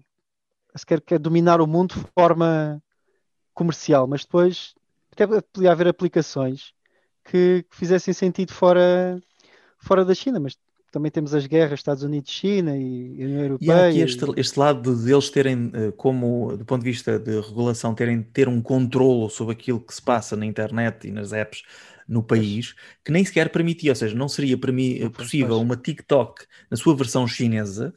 se quer, quer dominar o mundo de forma comercial, mas depois até podia haver aplicações que, que fizessem sentido fora, fora da China, mas também temos as guerras Estados Unidos-China e União E há aqui Europeia. este, E... este lado de eles terem, como, do ponto de vista de regulação, terem ter um controlo sobre aquilo que se passa na internet e nas apps no país, que nem sequer permitia, ou seja, não seria Não, possível pois. uma TikTok na sua versão chinesa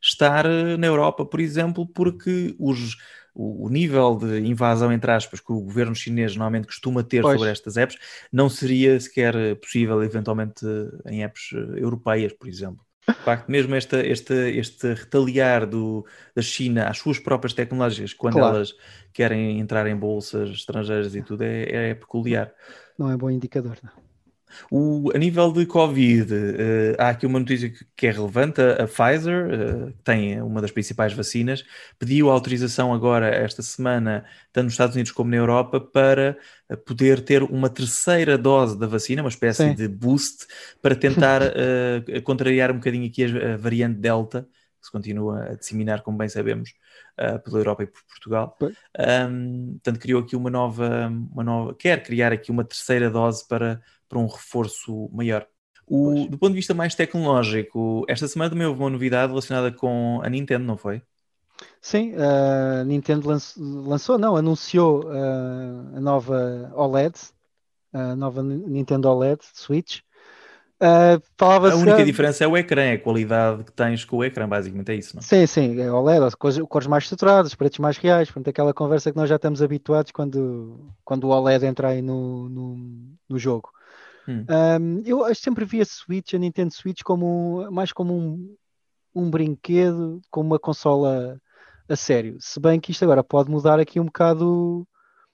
estar na Europa, por exemplo, porque os, o, o nível de invasão, entre aspas, que o governo chinês normalmente costuma ter Pois. sobre estas apps, não seria sequer possível, eventualmente, em apps europeias, por exemplo. De facto, mesmo este, este, este retaliar do, da China às suas próprias tecnológias, quando Claro. elas querem entrar em bolsas estrangeiras e tudo, é, é peculiar. Não é bom indicador, não. O, a nível de Covid, uh, há aqui uma notícia que, que é relevante. A, a Pfizer, uh, que tem uma das principais vacinas, pediu autorização agora, esta semana, tanto nos Estados Unidos como na Europa, para poder ter uma terceira dose da vacina, uma espécie Sim. de boost, para tentar uh, contrariar um bocadinho aqui a, a variante Delta, que se continua a disseminar, como bem sabemos, uh, pela Europa e por Portugal. Um, portanto, criou aqui uma nova, uma nova... Quer criar aqui uma terceira dose para... para um reforço maior. O, do ponto de vista mais tecnológico, esta semana também houve uma novidade relacionada com a Nintendo, não foi? Sim, a Nintendo lançou, lançou não, anunciou uh, a nova OLED, a nova Nintendo OLED Switch. Uh, a única uh, diferença é o ecrã, é a qualidade que tens com o ecrã, basicamente é isso, não? Sim, sim, é OLED, cores, cores mais saturadas, pretos mais reais, portanto aquela conversa que nós já estamos habituados quando, quando o OLED entra aí no, no, no jogo. Hum. Um, eu sempre vi a Switch, a Nintendo Switch, como, mais como um, um brinquedo, como uma consola a sério. Se bem que isto agora pode mudar aqui um bocado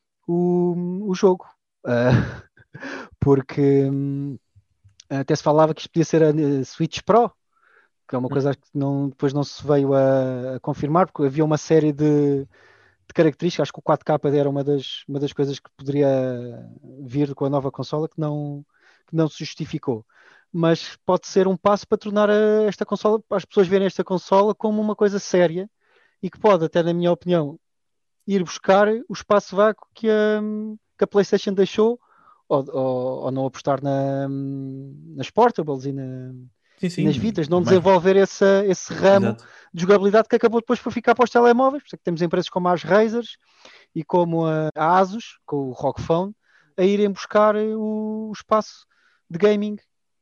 o, o, o jogo. Uh, porque um, até se falava que isto podia ser a Switch Pro, que é uma coisa que não, depois não se veio a, a confirmar, porque havia uma série de, de características. Acho que o quatro K era uma das, uma das coisas que poderia vir com a nova consola que não, que não se justificou. Mas pode ser um passo para tornar a, esta consola, para as pessoas verem esta consola como uma coisa séria e que pode, até na minha opinião, ir buscar o espaço vácuo que a, que a PlayStation deixou, ou, ou, ou não apostar na, nas portables e na, sim, sim, nas vitas, não mais... desenvolver esse, esse ramo Exato. de jogabilidade que acabou depois por ficar para os telemóveis. Por isso é que temos empresas como as Razers e como a Asus, com o R O G Phone, a irem buscar o, o espaço de gaming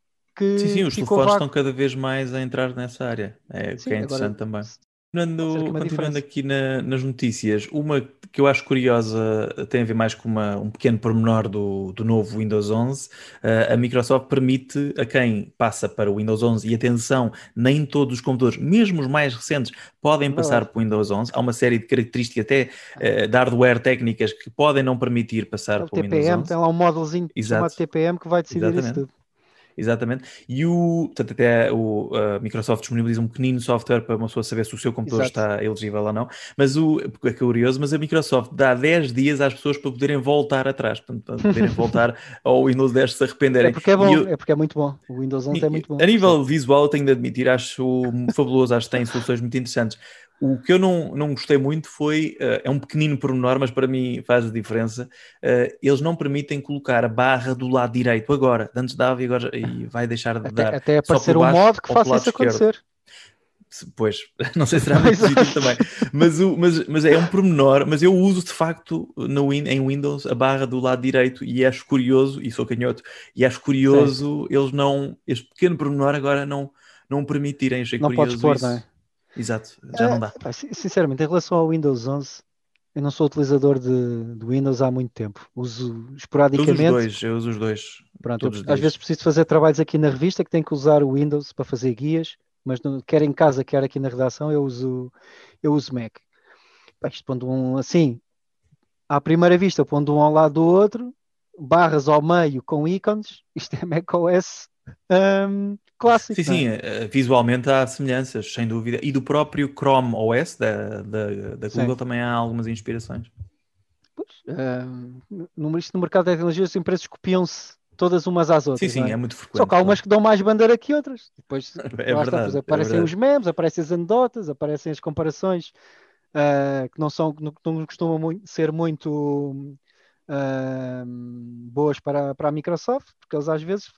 que Sim, sim, os ficou telefones vago. estão cada vez mais a entrar nessa área. É o que é interessante agora, também. Continuando, uma continuando diferença. aqui na, nas notícias, uma que eu acho curiosa tem a ver mais com uma, um pequeno pormenor do, do novo Windows onze. Uh, a Microsoft permite a quem passa para o Windows onze, e atenção, nem todos os computadores, mesmo os mais recentes, podem Verdade. passar para o Windows onze. Há uma série de características, até uh, de hardware técnicas, que podem não permitir passar O para o Windows T P M, onze. tem lá um módulozinho chamado T P M que vai decidir Exatamente. isso tudo. Exatamente. E o, portanto, até o, a Microsoft disponibiliza um pequenino software para uma pessoa saber se o seu computador Exato. está elegível ou não. Mas o, é curioso, mas a Microsoft dá dez dias às pessoas para poderem voltar atrás, portanto, para poderem voltar ao Windows dez se arrependerem. É porque é bom, eu, é porque é muito bom. O Windows onze é muito bom. A nível visual, eu tenho de admitir, acho fabuloso, acho que tem soluções muito interessantes. O que eu não, não gostei muito foi, uh, é um pequenino pormenor, mas para mim faz a diferença, uh, eles não permitem colocar a barra do lado direito agora, antes dava e agora e vai deixar de até, dar. até só aparecer por um baixo modo que ou faça pelo lado isso esquerdo. acontecer. Pois, não sei se será muito positivo também, mas, o, mas, mas é um pormenor, mas eu uso de facto no, em Windows a barra do lado direito e acho curioso, e sou canhoto, e acho curioso Sim. eles não, este pequeno pormenor agora não, não permitirem, achei não curioso pôr, isso. Não é? Exato, já é, não dá. Sinceramente, em relação ao Windows onze, eu não sou utilizador de, de Windows há muito tempo. Uso esporadicamente. Eu uso os dois, eu uso os dois. Pronto, todos eu, os às dias. vezes preciso fazer trabalhos aqui na revista que tenho que usar o Windows para fazer guias, mas não, quer em casa, quer aqui na redação, eu uso, eu uso Mac. Isto pondo um assim, à primeira vista, pondo um ao lado do outro, barras ao meio com ícones, isto é macOS um, clássico. Sim, sim, é? Visualmente há semelhanças, sem dúvida. E do próprio Chrome O S da, da, da Google sim. também há algumas inspirações. Pois, um, no, isto no mercado de tecnologia as empresas copiam-se todas umas às outras. Sim, sim, é? é muito frequente. Só que há umas que dão mais bandeira que outras. Depois, é lá verdade, está, depois aparecem é os memes, aparecem as anedotas, aparecem as comparações uh, que não são, que não costumam muito, ser muito uh, boas para, para a Microsoft, porque eles às vezes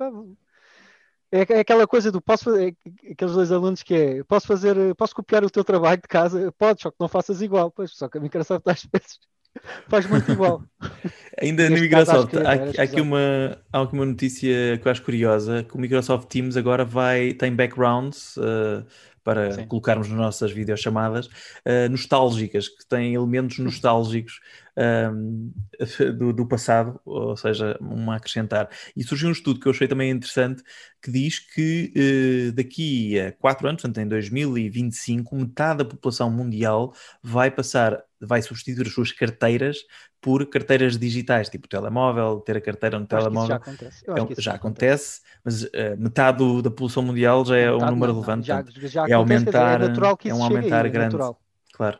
é, é aquela coisa do posso fazer, é, aqueles dois alunos que é posso fazer, posso copiar o teu trabalho de casa, podes, só que não faças igual, pois, só que a Microsoft às vezes faz muito igual. Ainda na Microsoft, há, há, aqui uma, há aqui uma notícia que eu acho curiosa, que o Microsoft Teams agora vai, tem backgrounds uh, para Sim. colocarmos nas nossas videochamadas, uh, nostálgicas, que têm elementos nostálgicos um, do, do passado, ou seja, um a acrescentar. E surgiu um estudo que eu achei também interessante, que diz que uh, daqui a quatro anos, portanto em dois mil e vinte e cinco, metade da população mundial vai passar, vai substituir as suas carteiras por carteiras digitais, tipo telemóvel, ter a carteira no Eu acho que isso já telemóvel. acontece. Eu É acho um- que isso já já acontece. acontece, mas uh, metade do- da população mundial já Não, é um metade número não, não. relevante, Já, portanto, já é acontece, quer dizer, é aumentar, natural que é isso um chegue aumentar aí, é grande, natural. claro.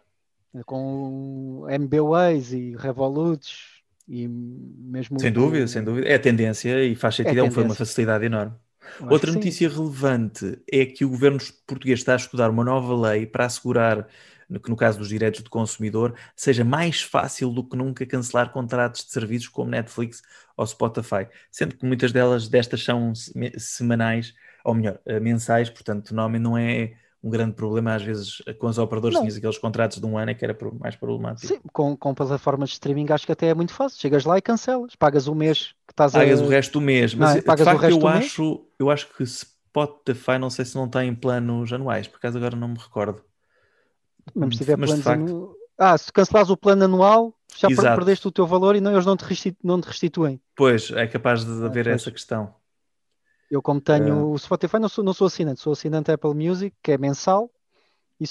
Com M B Ways e Revoluts e mesmo Sem dúvida, sem o... dúvida. É a tendência e faz É sentido, é um- foi uma tendência. facilidade enorme. Eu acho que Outra sim. notícia relevante é que o governo português está a estudar uma nova lei para assegurar no- que, no caso dos direitos do consumidor, seja mais fácil do que nunca cancelar contratos de serviços como Netflix ou Spotify, sendo que muitas delas destas são se- semanais, ou melhor, eh, mensais, portanto, normalmente não é um grande problema. Às vezes, com os operadores, Não. tinhas aqueles contratos de um ano é que era pro- mais problemático. Sim, com, com plataformas de streaming acho que até é muito fácil. Chegas lá e cancelas. Pagas o mês que estás a... Pagas o resto do mês, Não mas é? de Pagas o facto resto eu do mês, acho, eu acho que Spotify, não sei se não tem planos anuais, por acaso agora não me recordo. mesmo Hum, se tiver Mas de planos facto, anuais. Ah, se cancelares o plano anual, já per- exato. perdeste o teu valor e não, eles não te, restitu- não te restituem. Pois, é capaz de Ah, haver essa pois. questão. Eu, como Ah, tenho o Spotify, não sou, não sou assinante, sou assinante Apple Music, que é mensal, e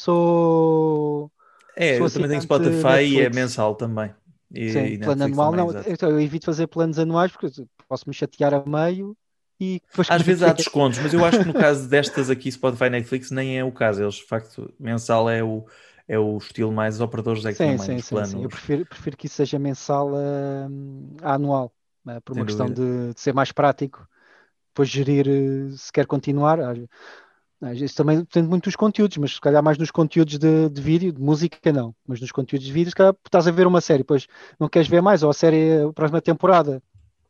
sou, é, sou eu também tenho assinante Spotify e é Netflix. mensal também. E, Sim, e plano Netflix anual também, não. exato. Então eu evito fazer planos anuais porque posso me chatear a meio e depois Às como é vezes que há é? descontos, mas eu acho que no caso destas aqui, Spotify e Netflix, nem é o caso. Eles, de facto, mensal é o, é o estilo mais, os operadores é que Sim, também, sim, os sim, sim. Eu planos, prefiro, prefiro que isso seja mensal a, a anual, eh, por uma sem questão dúvida. de, de ser mais prático. Depois gerir eh, se quer continuar. Às às vezes também depende muito dos conteúdos, mas se calhar mais nos conteúdos de, de vídeo, de música não. Mas nos conteúdos de vídeo, se calhar estás a ver uma série, depois não queres ver mais, ou a série, a próxima temporada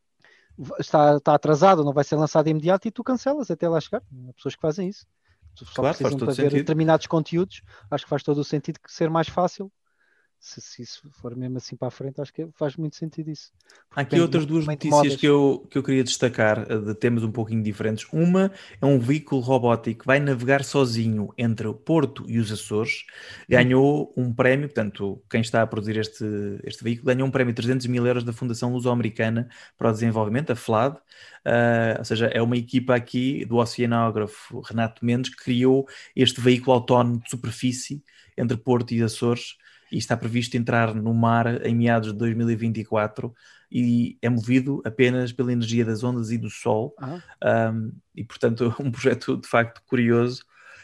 está, está atrasada, não vai ser lançada imediato e tu cancelas até lá chegar. Há pessoas que fazem isso. Só Claro, faz precisam todo para ver sentido. determinados conteúdos. Acho que faz todo o sentido que ser mais fácil. Se, se isso for mesmo assim para a frente, acho que faz muito sentido isso. Há Porque aqui depende outras muito duas também de notícias que modas. eu, que eu queria destacar, eh, de temas um pouquinho diferentes. Uma é um veículo robótico que vai navegar sozinho entre o Porto e os Açores. Hum, Ganhou um prémio, portanto, quem está a produzir este, este veículo ganhou um prémio de trezentos mil euros da Fundação Luso-Americana para o Desenvolvimento, a FLAD. Uh, ou seja, é uma equipa aqui do oceanógrafo Renato Mendes que criou este veículo autónomo de superfície entre Porto e Açores, e está previsto entrar no mar em meados de dois mil e vinte e quatro e é movido apenas pela energia das ondas e do sol. ah, Um, e portanto um projeto de facto curioso,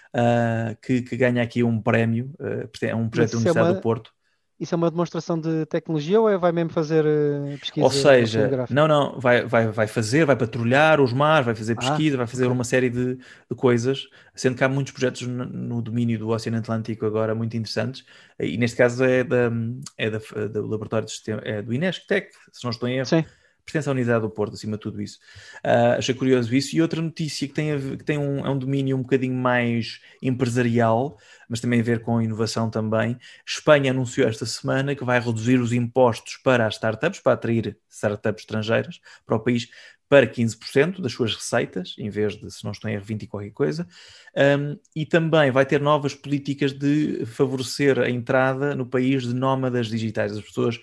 uh, que, que ganha aqui um prémio. Uh, é um mas projeto da isso é Universidade do uma, Porto. isso é uma demonstração de tecnologia ou é vai mesmo fazer eh, Ou pesquisa seja, oceanográfica? não, não, vai, vai, vai fazer, vai patrulhar os mares, vai fazer Ah, pesquisa, vai fazer ok. uma série de, de coisas, sendo que há muitos projetos no, no domínio do Oceano Atlântico agora muito interessantes, e neste caso é, da, é da, do Laboratório de Sistema, é do INESC-TEC, se não estou em erro, Sim. pertence à Unidade do Porto, acima de tudo isso. Uh, achei curioso isso. E outra notícia que tem, a ver, que tem um, é um domínio um bocadinho mais empresarial, mas também a ver com inovação também. Espanha anunciou esta semana que vai reduzir os impostos para as startups, para atrair startups estrangeiras para o país, para quinze por cento das suas receitas, em vez de, se não estou em erro, vinte e qualquer coisa. Um, e também vai ter novas políticas de favorecer a entrada no país de nómadas digitais, as pessoas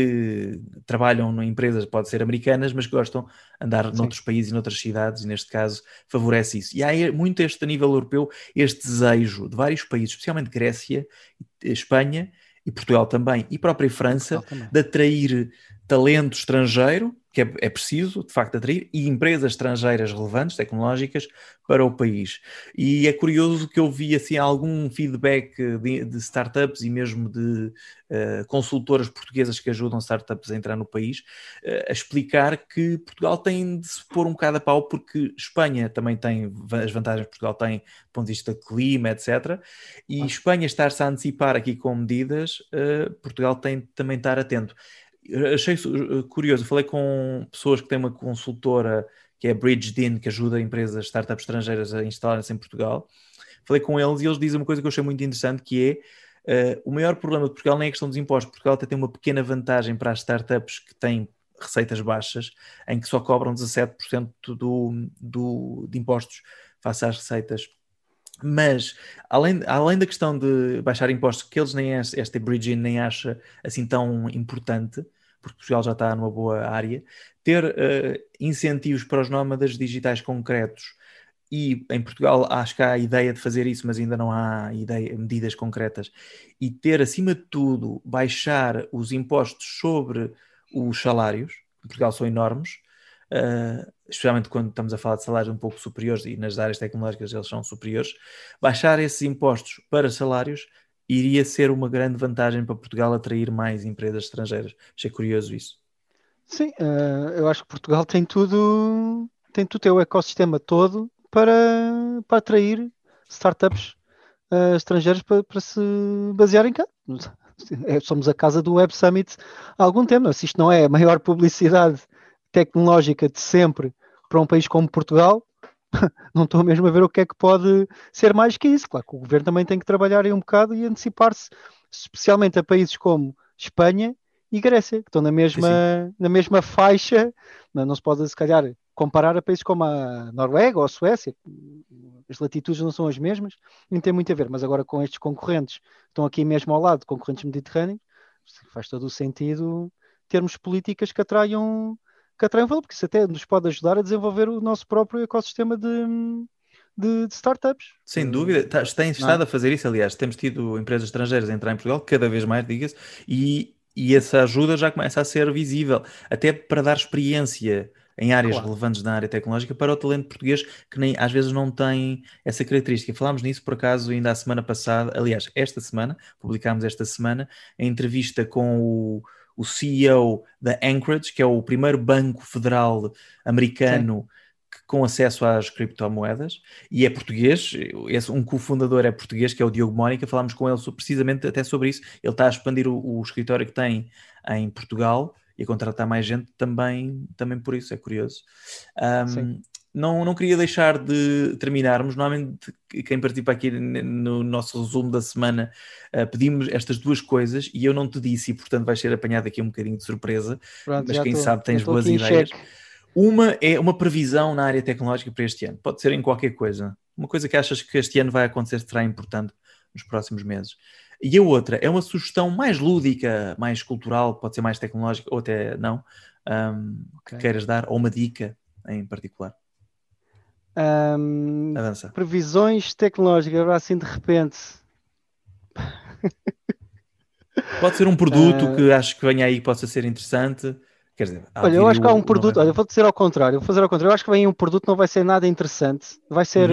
que trabalham em empresas, pode ser americanas, mas que gostam de andar Sim. noutros países e noutras cidades, e neste caso favorece isso. E há muito este, a nível europeu, este desejo de vários países, especialmente Grécia, Espanha e Portugal também, e própria Em França, Portugal também. de atrair talento estrangeiro, que é, é preciso, de facto, atrair, e empresas estrangeiras relevantes, tecnológicas, para o país. E é curioso que eu vi assim, algum feedback de, de startups e mesmo de uh, consultoras portuguesas que ajudam startups a entrar no país, uh, a explicar que Portugal tem de se pôr um bocado a pau, porque Espanha também tem as vantagens que Portugal tem do ponto de vista de clima, etcétera. E Ah, Espanha estar-se a antecipar aqui com medidas, uh, Portugal tem de também estar atento. Achei curioso, falei com pessoas que têm uma consultora que é a Bridged, que ajuda empresas, startups estrangeiras a instalarem-se em Portugal. Falei com eles e eles dizem uma coisa que eu achei muito interessante, que é uh, o maior problema de Portugal não é a questão dos impostos. Portugal até tem uma pequena vantagem para as startups que têm receitas baixas, em que só cobram dezassete por cento do, do, de impostos face às receitas Mas, além, além da questão de baixar impostos, que eles nem esta, esta Bridging nem acha assim tão importante, porque Portugal já está numa boa área, ter uh, incentivos para os nómadas digitais concretos, e em Portugal acho que há a ideia de fazer isso, mas ainda não há ideia, medidas concretas, e ter, acima de tudo, baixar os impostos sobre os salários, em Portugal são enormes, uh, especialmente quando estamos a falar de salários um pouco superiores, e nas áreas tecnológicas eles são superiores, baixar esses impostos para salários iria ser uma grande vantagem para Portugal atrair mais empresas estrangeiras. Achei curioso isso. Sim, uh, eu acho que Portugal tem tudo, tem tudo, tem o ecossistema todo para, para atrair startups uh, estrangeiras para, para se basearem cá. É, somos a casa do Web Summit há algum tempo. Se isto não é a maior publicidade tecnológica de sempre para um país como Portugal, não estou mesmo a ver o que é que pode ser mais que isso. Claro que o governo também tem que trabalhar aí um bocado e antecipar-se, especialmente a países como Espanha e Grécia, que estão na mesma, Sim. na mesma faixa. Não, não se pode, se calhar, comparar a países como a Noruega ou a Suécia. As latitudes não são as mesmas, nem tem muito a ver, mas agora com estes concorrentes que estão aqui mesmo ao lado, concorrentes mediterrâneos, faz todo o sentido termos políticas que atraiam, que atraiam valor, porque isso até nos pode ajudar a desenvolver o nosso próprio ecossistema de, de, de startups. Sem dúvida, tá, tem estado a fazer isso, aliás, temos tido empresas estrangeiras a entrar em Portugal, cada vez mais, diga-se, e, e essa ajuda já começa a ser visível, até para dar experiência em áreas Claro. relevantes na área tecnológica para o talento português, que nem, às vezes não tem essa característica. Falámos nisso, por acaso, ainda a semana passada, aliás, esta semana, publicámos esta semana, a entrevista com o, o C E O da Anchorage, que é o primeiro banco federal americano que, com acesso às criptomoedas, e é português, esse, um cofundador é português, que é o Diogo Mónica. Falámos com ele precisamente até sobre isso. Ele está a expandir o, o escritório que tem em Portugal, e a contratar mais gente também, também por isso, é curioso. Um, não, não queria deixar de terminarmos. Normalmente quem participa aqui no nosso resumo da semana uh, pedimos estas duas coisas e eu não te disse, e portanto vais ser apanhado aqui um bocadinho de surpresa. Pronto, Mas quem tô, sabe tens boas ideias. Uma é uma previsão na área tecnológica para este ano. Pode ser em qualquer coisa. Uma coisa que achas que este ano vai acontecer, será importante nos próximos meses. E a outra é uma sugestão mais lúdica, mais cultural, pode ser mais tecnológica ou até não, um, okay. que queiras dar, ou uma dica em particular. Um, Avança. Previsões tecnológicas, agora assim de repente. Pode ser um produto uh... que acho que venha aí que possa ser interessante. Quer dizer, olha, eu acho que há um produto, olha, eu vou dizer ao contrário, eu vou fazer ao contrário, eu acho que vem um produto não vai ser nada interessante, vai ser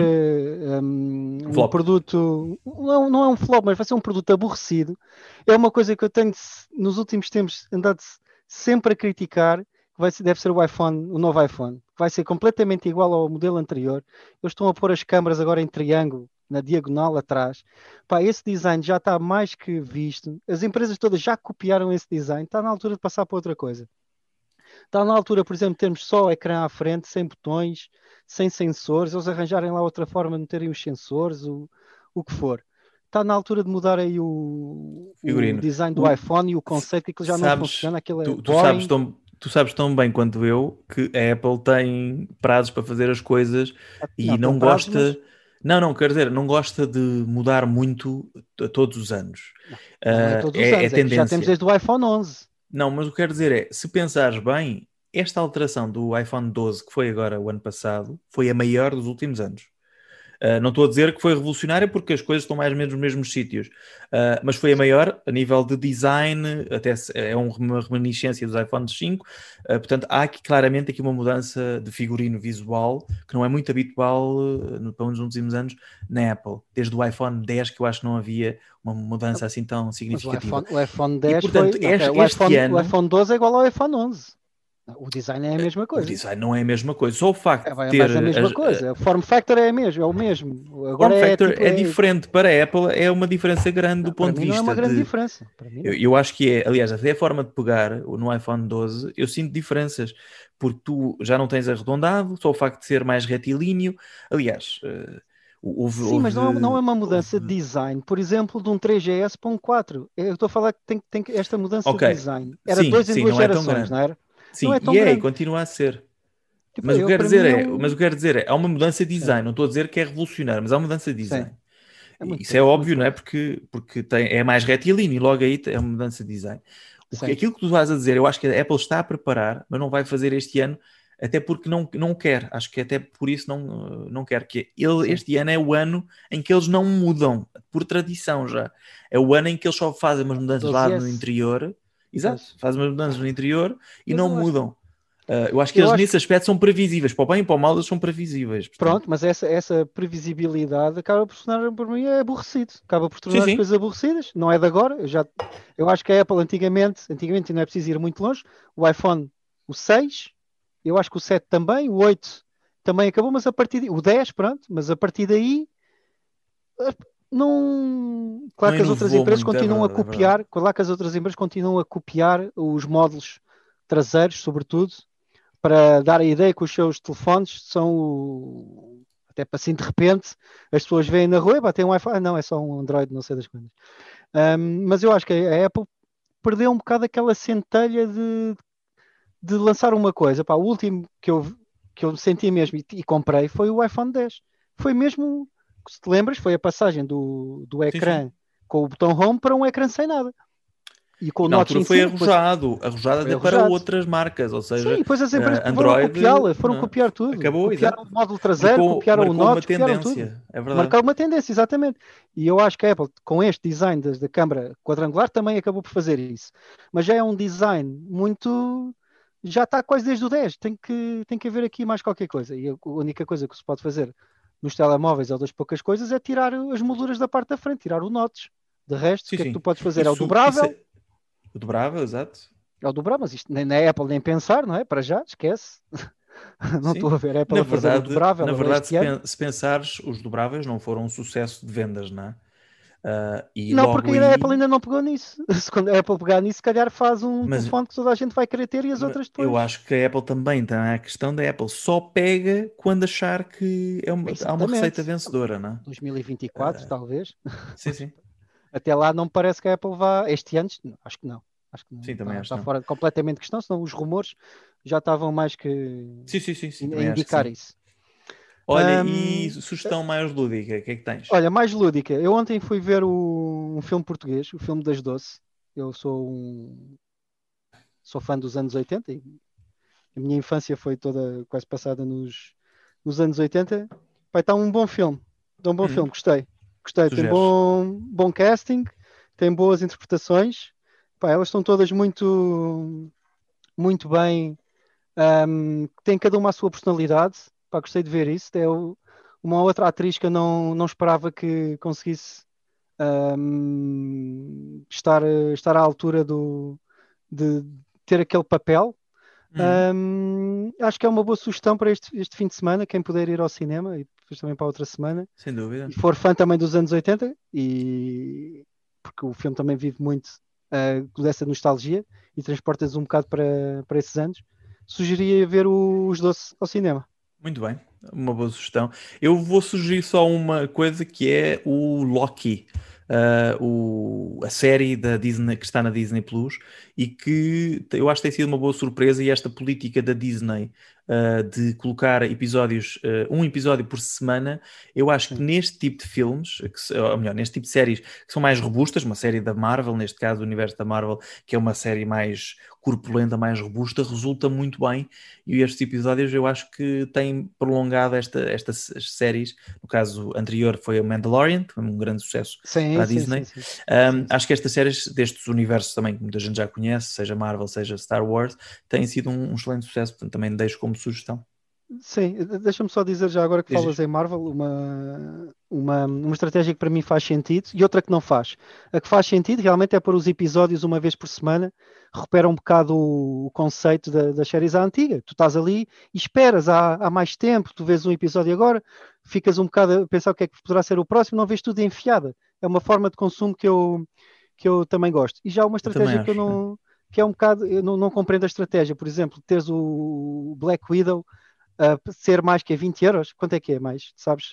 uhum. um, um produto, não, não é um flop, mas vai ser um produto aborrecido. É uma coisa que eu tenho nos últimos tempos andado sempre a criticar, vai ser, deve ser o iPhone, o novo iPhone, vai ser completamente igual ao modelo anterior. Eles estão a pôr as câmaras agora em triângulo, na diagonal atrás. Pá, esse design já está mais que visto, as empresas todas já copiaram esse design, está na altura de passar para outra coisa. Está na altura, por exemplo, termos só o ecrã à frente, sem botões, sem sensores, eles arranjarem lá outra forma de meterem os sensores, o, o que for. Está na altura de mudar aí o, o design do o, iPhone e o conceito que já sabes, não funciona. Aquilo é tu, tu, sabes tão, tu sabes tão bem quanto eu que a Apple tem prazos para fazer as coisas e não, não gosta... Prazos, mas... Não, não, quer dizer, não gosta de mudar muito a todos os anos. Não, não é todos os uh, anos, é, é tendência. Já temos desde o iPhone onze. Não, mas o que quero dizer é, se pensares bem, esta alteração do iPhone doze, que foi agora o ano passado, foi a maior dos últimos anos. Uh, não estou a dizer que foi revolucionária porque as coisas estão mais ou menos nos mesmos sítios, uh, mas foi a maior a nível de design, até é uma reminiscência dos iPhone cinco, uh, portanto há aqui claramente aqui uma mudança de figurino visual que não é muito habitual, uh, pelo menos nos últimos anos, na Apple. Desde o iPhone dez que eu acho que não havia uma mudança assim tão significativa. O iPhone, o iPhone dez e, portanto, foi... este, não, o, iPhone, ano, o iPhone doze é igual ao iPhone onze. O design é a mesma coisa. O design não é a mesma coisa. Só o facto é, de ter... É a mesma as, coisa. O form factor é, mesmo, é o mesmo. O form factor é, tipo, é, é diferente. Para a Apple é uma diferença grande não, do ponto de vista. Não é uma grande de... diferença. Para mim não. Eu, eu acho que é... Aliás, até a forma de pegar no iPhone doze, eu sinto diferenças. Porque tu já não tens arredondado, só o facto de ser mais retilíneo. Aliás... Uh, Houve, Sim, mas não, houve, não é uma mudança houve... de design, por exemplo, de um três G S para um quatro. Eu estou a falar que tem, tem esta mudança okay. de design. Era sim, dois em sim, duas não gerações, é tão não era? Sim, não é tão e é, grande. e continua a ser. Tipo, Mas o que eu, quero para dizer mim é é, um... mas o que quero dizer é, há uma mudança de Sim, design. Não estou a dizer que é revolucionário, mas há uma mudança de sim, design. é muito Isso é pouco, muito óbvio, não é? pouco. Porque, porque tem, é mais retilíneo e logo aí é uma mudança de design. O que, Sim, aquilo que tu estás a dizer, eu acho que a Apple está a preparar, mas não vai fazer este ano, até porque não, não quer. Acho que até por isso não, não quer. Que ele, sim. este ano é o ano em que eles não mudam, por tradição já. É o ano em que eles só fazem umas mudanças doze lá no S, interior. Exato, pois. fazem umas mudanças no interior e Mas não eu acho que, mudam. Uh, eu acho que eu eles acho nesse que, aspecto são previsíveis. Para o bem e para o mal eles são previsíveis. Portanto. pronto, mas essa, essa previsibilidade acaba por tornar, por mim, é aborrecido. Acaba por Sim, tornar as sim. coisas aborrecidas. Não é de agora. Eu já, eu acho que a Apple antigamente, antigamente não é preciso ir muito longe. O iPhone, o seis, eu acho que o sete também, o oito também acabou, mas a partir de, o dez, pronto, mas a partir daí não. Claro Não que as outras inovou empresas muito, é continuam a verdade, é verdade. copiar, claro que as outras empresas continuam a copiar os módulos traseiros, sobretudo, para dar a ideia que os seus telefones são o... até para assim de repente as pessoas veem na rua, batem um iPhone, ah, não, é só um Android, não sei das coisas. Um, mas eu acho que a Apple perdeu um bocado aquela centelha de, de lançar uma coisa. Pá, o último que eu, que eu senti mesmo e, e comprei foi o iPhone dez. Foi mesmo, se te lembras, foi a passagem do, do Sim, sim. ecrã com o botão Home para um ecrã sem nada. E com o E na notch altura em foi cima, depois arrojado, arrojado foi até para arrojado. outras marcas, ou Sim, e seja, depois as empresas uh, foram Android, copiá-la, foram não, copiar tudo. acabou, Copiaram exato. o módulo traseiro, Marcou, copiaram o marcou uma notch, copiaram tudo. tendência, é verdade. Marcar uma tendência, exatamente. E eu acho que a Apple, com este design da, da câmara quadrangular, também acabou por fazer isso. Mas já é um design muito. Já está quase desde o dez. Tem que, tem que haver aqui mais qualquer coisa. E a única coisa que se pode fazer nos telemóveis, ou das poucas coisas, é tirar as molduras da parte da frente, tirar o notch. De resto, o Sim, que é que tu sim. podes fazer? É o Isso, isso dobrável, é o dobrável, exato. é o dobrável, mas isto nem na Apple nem pensar, não é? Para já, esquece. Não estou Sim. a ver a Apple Na a fazer o verdade, na dobrável verdade, se, este ano. pen- se pensares, os dobráveis não foram um sucesso de vendas, não é? Ah, e Não, porque logo a Apple aí, ainda não pegou nisso. Se quando a Apple pegar nisso, se calhar faz um mas telefone que toda a gente vai querer ter e as mas outras eu depois. acho que a Apple também tem a questão da Apple só pega quando achar que é uma- há uma receita Exatamente. vencedora, não é? dois mil e vinte e quatro, talvez. Sim, Mas sim. até lá não me parece que a Apple vá. Este ano, acho que não. Acho que não. Sim, também Está, acho que está não. fora completamente de questão, senão os rumores já estavam mais que Sim, sim, sim, sim, a também acho que indicar sim. isso. Olha, e Hum, sugestão mais lúdica, o que é que tens? olha, mais lúdica. Eu ontem fui ver o- um filme português, o filme das Doce. Eu sou um, sou fã dos anos oitenta e a minha infância foi toda quase passada nos, nos anos oitenta. Pai, está um bom filme. Está um bom Hum, filme, gostei. Gostei. Tem sugeres? bom, bom casting, tem boas interpretações. Pá, elas estão todas muito, muito bem. Um, tem cada uma a sua personalidade. Pá, gostei de ver isso. É o- uma outra atriz que eu não, não esperava que conseguisse um, estar, estar à altura do, de ter aquele papel. Hum, Hum, acho que é uma boa sugestão para este, este fim de semana, quem puder ir ao cinema e depois também para a outra semana. sem E dúvida. for fã também dos anos oitenta, e porque o filme também vive muito uh, dessa nostalgia e transporta-nos um bocado para, para esses anos, sugeria ver o- os Doce ao cinema. Muito bem, uma boa sugestão. Eu vou sugerir só uma coisa que é o Loki, ah, o- a série da Disney que está na Disney Plus e que eu acho que tem sido uma boa surpresa. E esta política da Disney, ah, de colocar episódios, ah, um episódio por semana, eu acho que Sim, neste tipo de filmes, que se- ou melhor, neste tipo de séries que são mais robustas, uma série da Marvel, neste caso do universo da Marvel, que é uma série mais corpulenta, mais robusta, resulta muito bem. E estes episódios eu acho que têm prolongado esta, estas séries. No caso anterior foi o Mandalorian, que foi um grande sucesso para sim, a sim, sim, Disney. sim, Um, sim, sim. acho que estas séries destes universos também, que muita gente já conhece, seja Marvel, seja Star Wars, têm sido um, um excelente sucesso, portanto também deixo como sugestão. Sim, deixa-me só dizer já agora que falas Dizes? em Marvel, uma, uma, uma estratégia que para mim faz sentido e outra que não faz. A que faz sentido realmente é pôr os episódios uma vez por semana, recupera um bocado o, o conceito da, das séries à antiga. Tu estás ali e esperas há, há mais tempo, tu vês um episódio agora, ficas um bocado a pensar o que é que poderá ser o próximo, não vês tudo enfiada. É uma forma de consumo que eu, que eu também gosto. E já uma Eu também estratégia que eu acho. É. não, que é um bocado, eu não, não compreendo a estratégia. Por exemplo, teres o Black Widow a ser mais que é vinte euros? Quanto é que é mais? Sabes?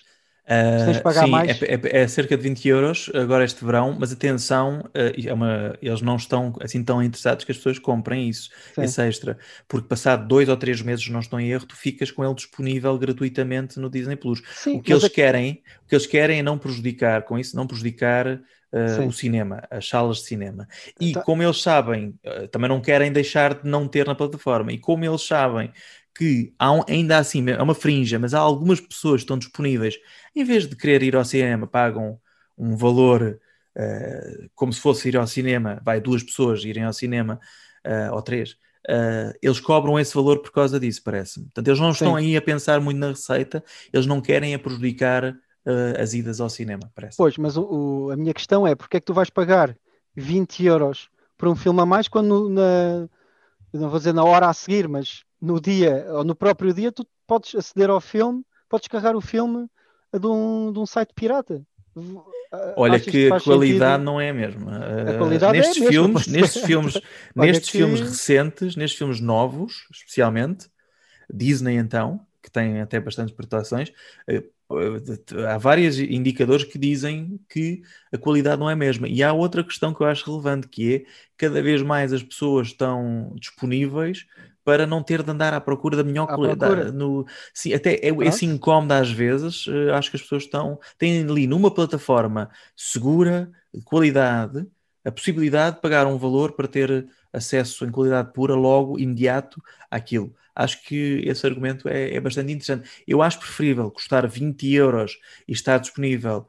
Se tens de pagar sim, mais... é, é, é cerca de vinte euros agora este verão, mas atenção, uh, é uma, eles não estão assim tão interessados que as pessoas comprem isso, Sim. esse extra, porque passado dois ou três meses, não estou em erro, tu ficas com ele disponível gratuitamente no Disney Plus. Sim, o, que eles é... querem, o que eles querem é não prejudicar, com isso, não prejudicar uh, o cinema, as salas de cinema. E então... como eles sabem, uh, também não querem deixar de não ter na plataforma, e como eles sabem que há um, ainda assim, é uma frinja, mas há algumas pessoas que estão disponíveis, em vez de querer ir ao cinema, pagam um valor uh, como se fosse ir ao cinema, vai duas pessoas irem ao cinema, uh, ou três, uh, eles cobram esse valor por causa disso, parece-me. Portanto, eles não Sim. estão aí a pensar muito na receita, eles não querem a prejudicar uh, as idas ao cinema, parece. Pois, mas o, o, a minha questão é, porque é que tu vais pagar vinte euros por um filme a mais quando na, não vou dizer na hora a seguir, mas no dia, ou no próprio dia, tu podes aceder ao filme, podes carregar o filme de um, de um site pirata. Olha Achas que, que a qualidade sentido? Não é a mesma. A qualidade nestes é a mesma, filmes, nestes filmes, nestes que... filmes recentes, nestes filmes novos, especialmente, Disney então, que tem até bastantes proteções, há vários indicadores que dizem que a qualidade não é a mesma. E há outra questão que eu acho relevante, que é cada vez mais as pessoas estão disponíveis para não ter de andar à procura da melhor qualidade. No, sim, até é, esse incómodo às vezes, acho que as pessoas estão, têm ali numa plataforma segura, de qualidade, a possibilidade de pagar um valor para ter acesso em qualidade pura, logo, imediato, àquilo. Acho que esse argumento é, é bastante interessante. Eu acho preferível custar vinte euros e estar disponível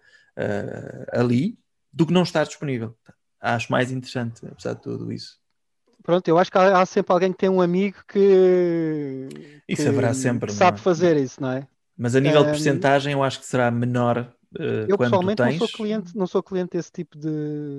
uh, ali do que não estar disponível. Acho mais interessante, apesar de tudo isso. Pronto, eu acho que há, há sempre alguém que tem um amigo que, isso que, haverá sempre, que sabe não é? fazer isso, não é? Mas a nível um, de percentagem eu acho que será menor uh, eu quando tu pessoalmente tens... não sou cliente, não sou cliente desse tipo de,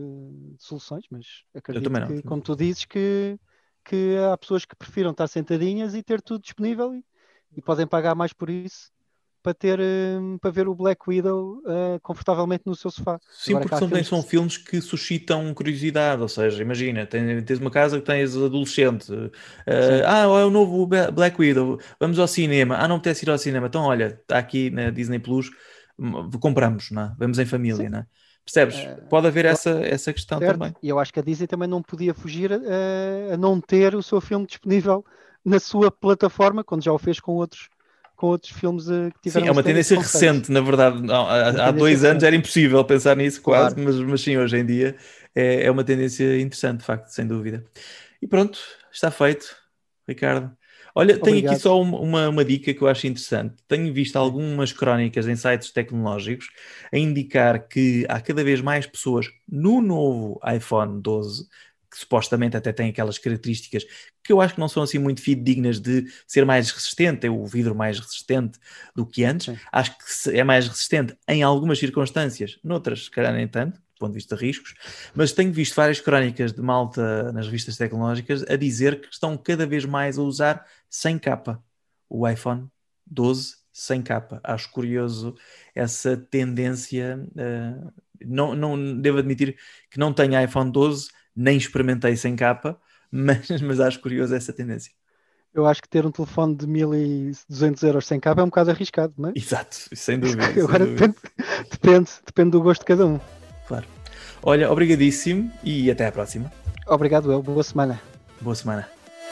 de soluções, mas acredito não, que, como tu dizes, que, que há pessoas que prefiram estar sentadinhas e ter tudo disponível e, e podem pagar mais por isso para ter para ver o Black Widow uh, confortavelmente no seu sofá. Sim, Agora, porque são, filmes são que... filmes que suscitam curiosidade, ou seja, imagina, tens, tens uma casa que tens adolescente, uh, ah, é o novo Black Widow, vamos ao cinema, ah, não me apetece ir ao cinema, então olha, está aqui na Disney Plus, compramos, não é? Vamos em família, não é? Percebes? Uh, Pode haver essa, essa questão certo. também. E eu acho que a Disney também não podia fugir a, a não ter o seu filme disponível na sua plataforma, quando já o fez com outros com outros filmes uh, que tiveram... Sim, é uma tendência recente, na verdade. Não, há, há dois recente. anos era impossível pensar nisso quase, Claro. mas, mas sim, hoje em dia é, é uma tendência interessante, de facto, sem dúvida. E pronto, está feito, Ricardo. Olha, Obrigado. tenho aqui só uma, uma, uma dica que eu acho interessante. Tenho visto algumas crónicas em sites tecnológicos a indicar que há cada vez mais pessoas no novo iPhone doze, que supostamente até tem aquelas características que eu acho que não são assim muito fidedignas de ser mais resistente, é o vidro mais resistente do que antes. Sim. Acho que é mais resistente em algumas circunstâncias, noutras, se calhar nem tanto, do ponto de vista de riscos, mas tenho visto várias crónicas de malta nas revistas tecnológicas a dizer que estão cada vez mais a usar sem capa o iPhone doze sem capa. Acho curioso essa tendência. Uh, não, não devo admitir que não tenho iPhone doze, nem experimentei sem capa, mas, mas acho curioso essa tendência. Eu acho que ter um telefone de mil e duzentos euros sem capa é um bocado arriscado, não é? Exato, sem dúvida. Agora sem dúvida. Depende, depende, depende do gosto de cada um. Claro. Olha, obrigadíssimo e até à próxima. Obrigado, El. Boa semana. Boa semana.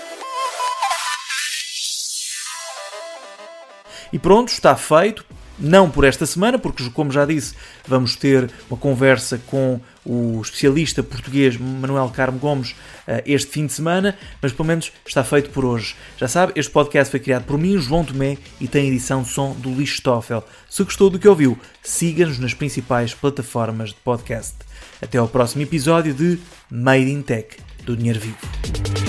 E pronto, está feito. Não por esta semana, porque, como já disse, vamos ter uma conversa com o especialista português Manuel Carmo Gomes uh, este fim de semana, mas pelo menos está feito por hoje. Já sabe, este podcast foi criado por mim, João Tomé, e tem edição de som do Luís Stoffel. Se gostou do que ouviu, siga-nos nas principais plataformas de podcast. Até ao próximo episódio de Made in Tech, do Dinheiro Vivo.